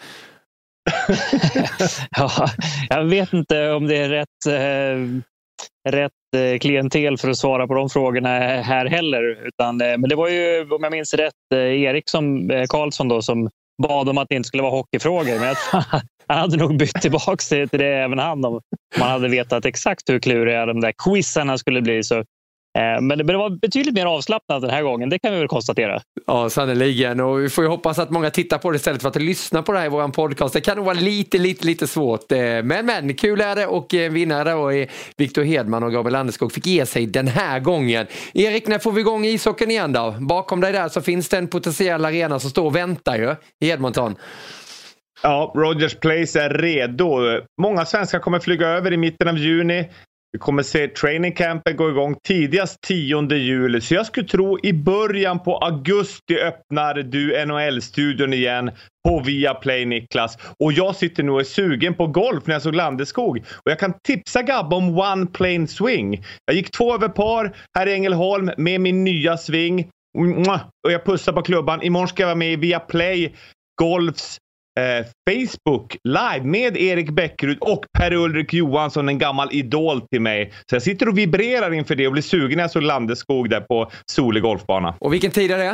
Ja, jag vet inte om det är rätt, eh, rätt eh, klientel för att svara på de frågorna här heller. Utan, eh, men det var ju, om jag minns rätt, eh, Erik som, eh, Karlsson då, som bad om att det inte skulle vara hockeyfrågor. Men jag tror, han hade nog bytt tillbaka till det även han om man hade vetat exakt hur kluriga de där quizarna skulle bli. Så Men det var betydligt mer avslappnat den här gången, det kan vi väl konstatera. Ja, sannoliken. Och vi får ju hoppas att många tittar på det istället för att lyssna på det här i vår podcast. Det kan nog vara lite, lite, lite svårt. Men, men, kul är det, och vinnare då är Victor Hedman och Gabriel Landeskog fick ge sig den här gången. Erik, när får vi igång ishockeyn igen då? Bakom dig där så finns det en potentiell arena som står och väntar ju i Edmonton. Ja, Rogers Place är redo. Många svenskar kommer flyga över i mitten av juni. Vi kommer se training campen gå igång tidigast tionde juli. Så jag skulle tro i början på augusti öppnar du N H L-studion igen på Viaplay, Niklas. Och jag sitter nu och är sugen på golf när jag såg Landeskog. Och jag kan tipsa Gabba om One Plane Swing. Jag gick två över par här i Ängelholm med min nya sving. Och jag pussar på klubban. Imorgon ska jag vara med i Viaplay Golfs Eh, Facebook live med Erik Bäckrud och Per-Ulrik Johansson, en gammal idol till mig. Så jag sitter och vibrerar inför det och blir sugen när jag såg Landeskog där på solig golfbana. Och vilken tid är det?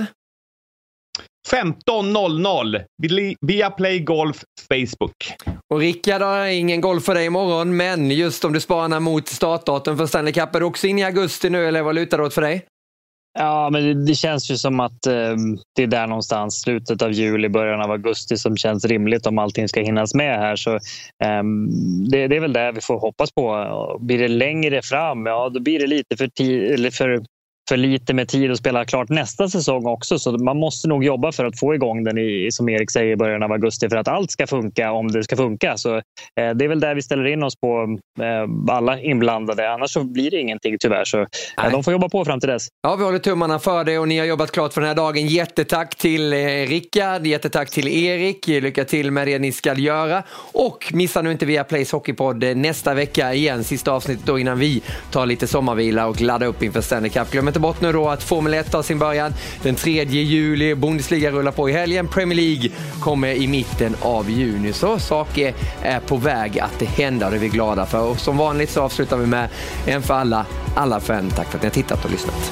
femton noll noll via Play Golf Facebook. Och Rickard, har ingen golf för dig imorgon, men just om du spanar mot startdatum för Stanley Cup, är du också in i augusti nu, eller vad lutar det åt för dig? Ja, men det, det känns ju som att eh, det är där någonstans, slutet av juli, början av augusti, som känns rimligt om allting ska hinnas med här. Så eh, det, det är väl där vi får hoppas på. Blir det längre fram, ja då blir det lite för, ti- eller för, för lite med tid att spela klart nästa säsong också. Så man måste nog jobba för att få igång den i, som Erik säger, i början av augusti, för att allt ska funka om det ska funka. Så eh, det är väl där vi ställer in oss på eh, alla inblandade. Annars så blir det ingenting tyvärr. Så eh, de får jobba på fram till dess. Ja, vi håller tummarna för det och ni har jobbat klart för den här dagen. Jättetack till eh, Rickard, jättetack till Erik. Lycka till med det ni ska göra. Och missa nu inte via Plays Hockeypodd nästa vecka igen. Sista avsnittet då innan vi tar lite sommarvila och laddar upp inför Stanley Cup. Glöm inte bort nu då att Formel ett tar sin början den tredje juli. Bundesliga rullar på i helgen. Premier League kommer i mitten av juni. Så saker är på väg att hända, det är vi glada för. Och som vanligt så avslutar vi med en för alla, alla för en. Tack för att ni har tittat och lyssnat.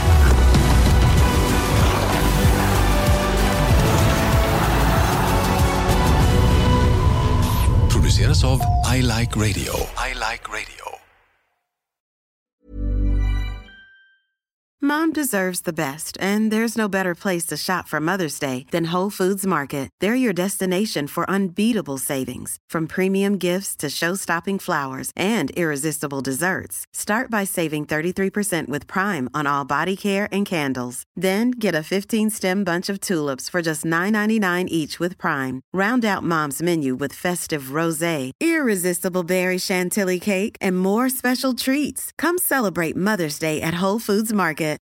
Produceras av I Like Radio. I Like Radio. Mom deserves the best, and there's no better place to shop for Mother's Day than Whole Foods Market. They're your destination for unbeatable savings, from premium gifts to show-stopping flowers and irresistible desserts. Start by saving thirty-three percent with Prime on all body care and candles. Then get a fifteen-stem bunch of tulips for just nine ninety-nine each with Prime. Round out Mom's menu with festive rosé, irresistible berry chantilly cake, and more special treats. Come celebrate Mother's Day at Whole Foods Market.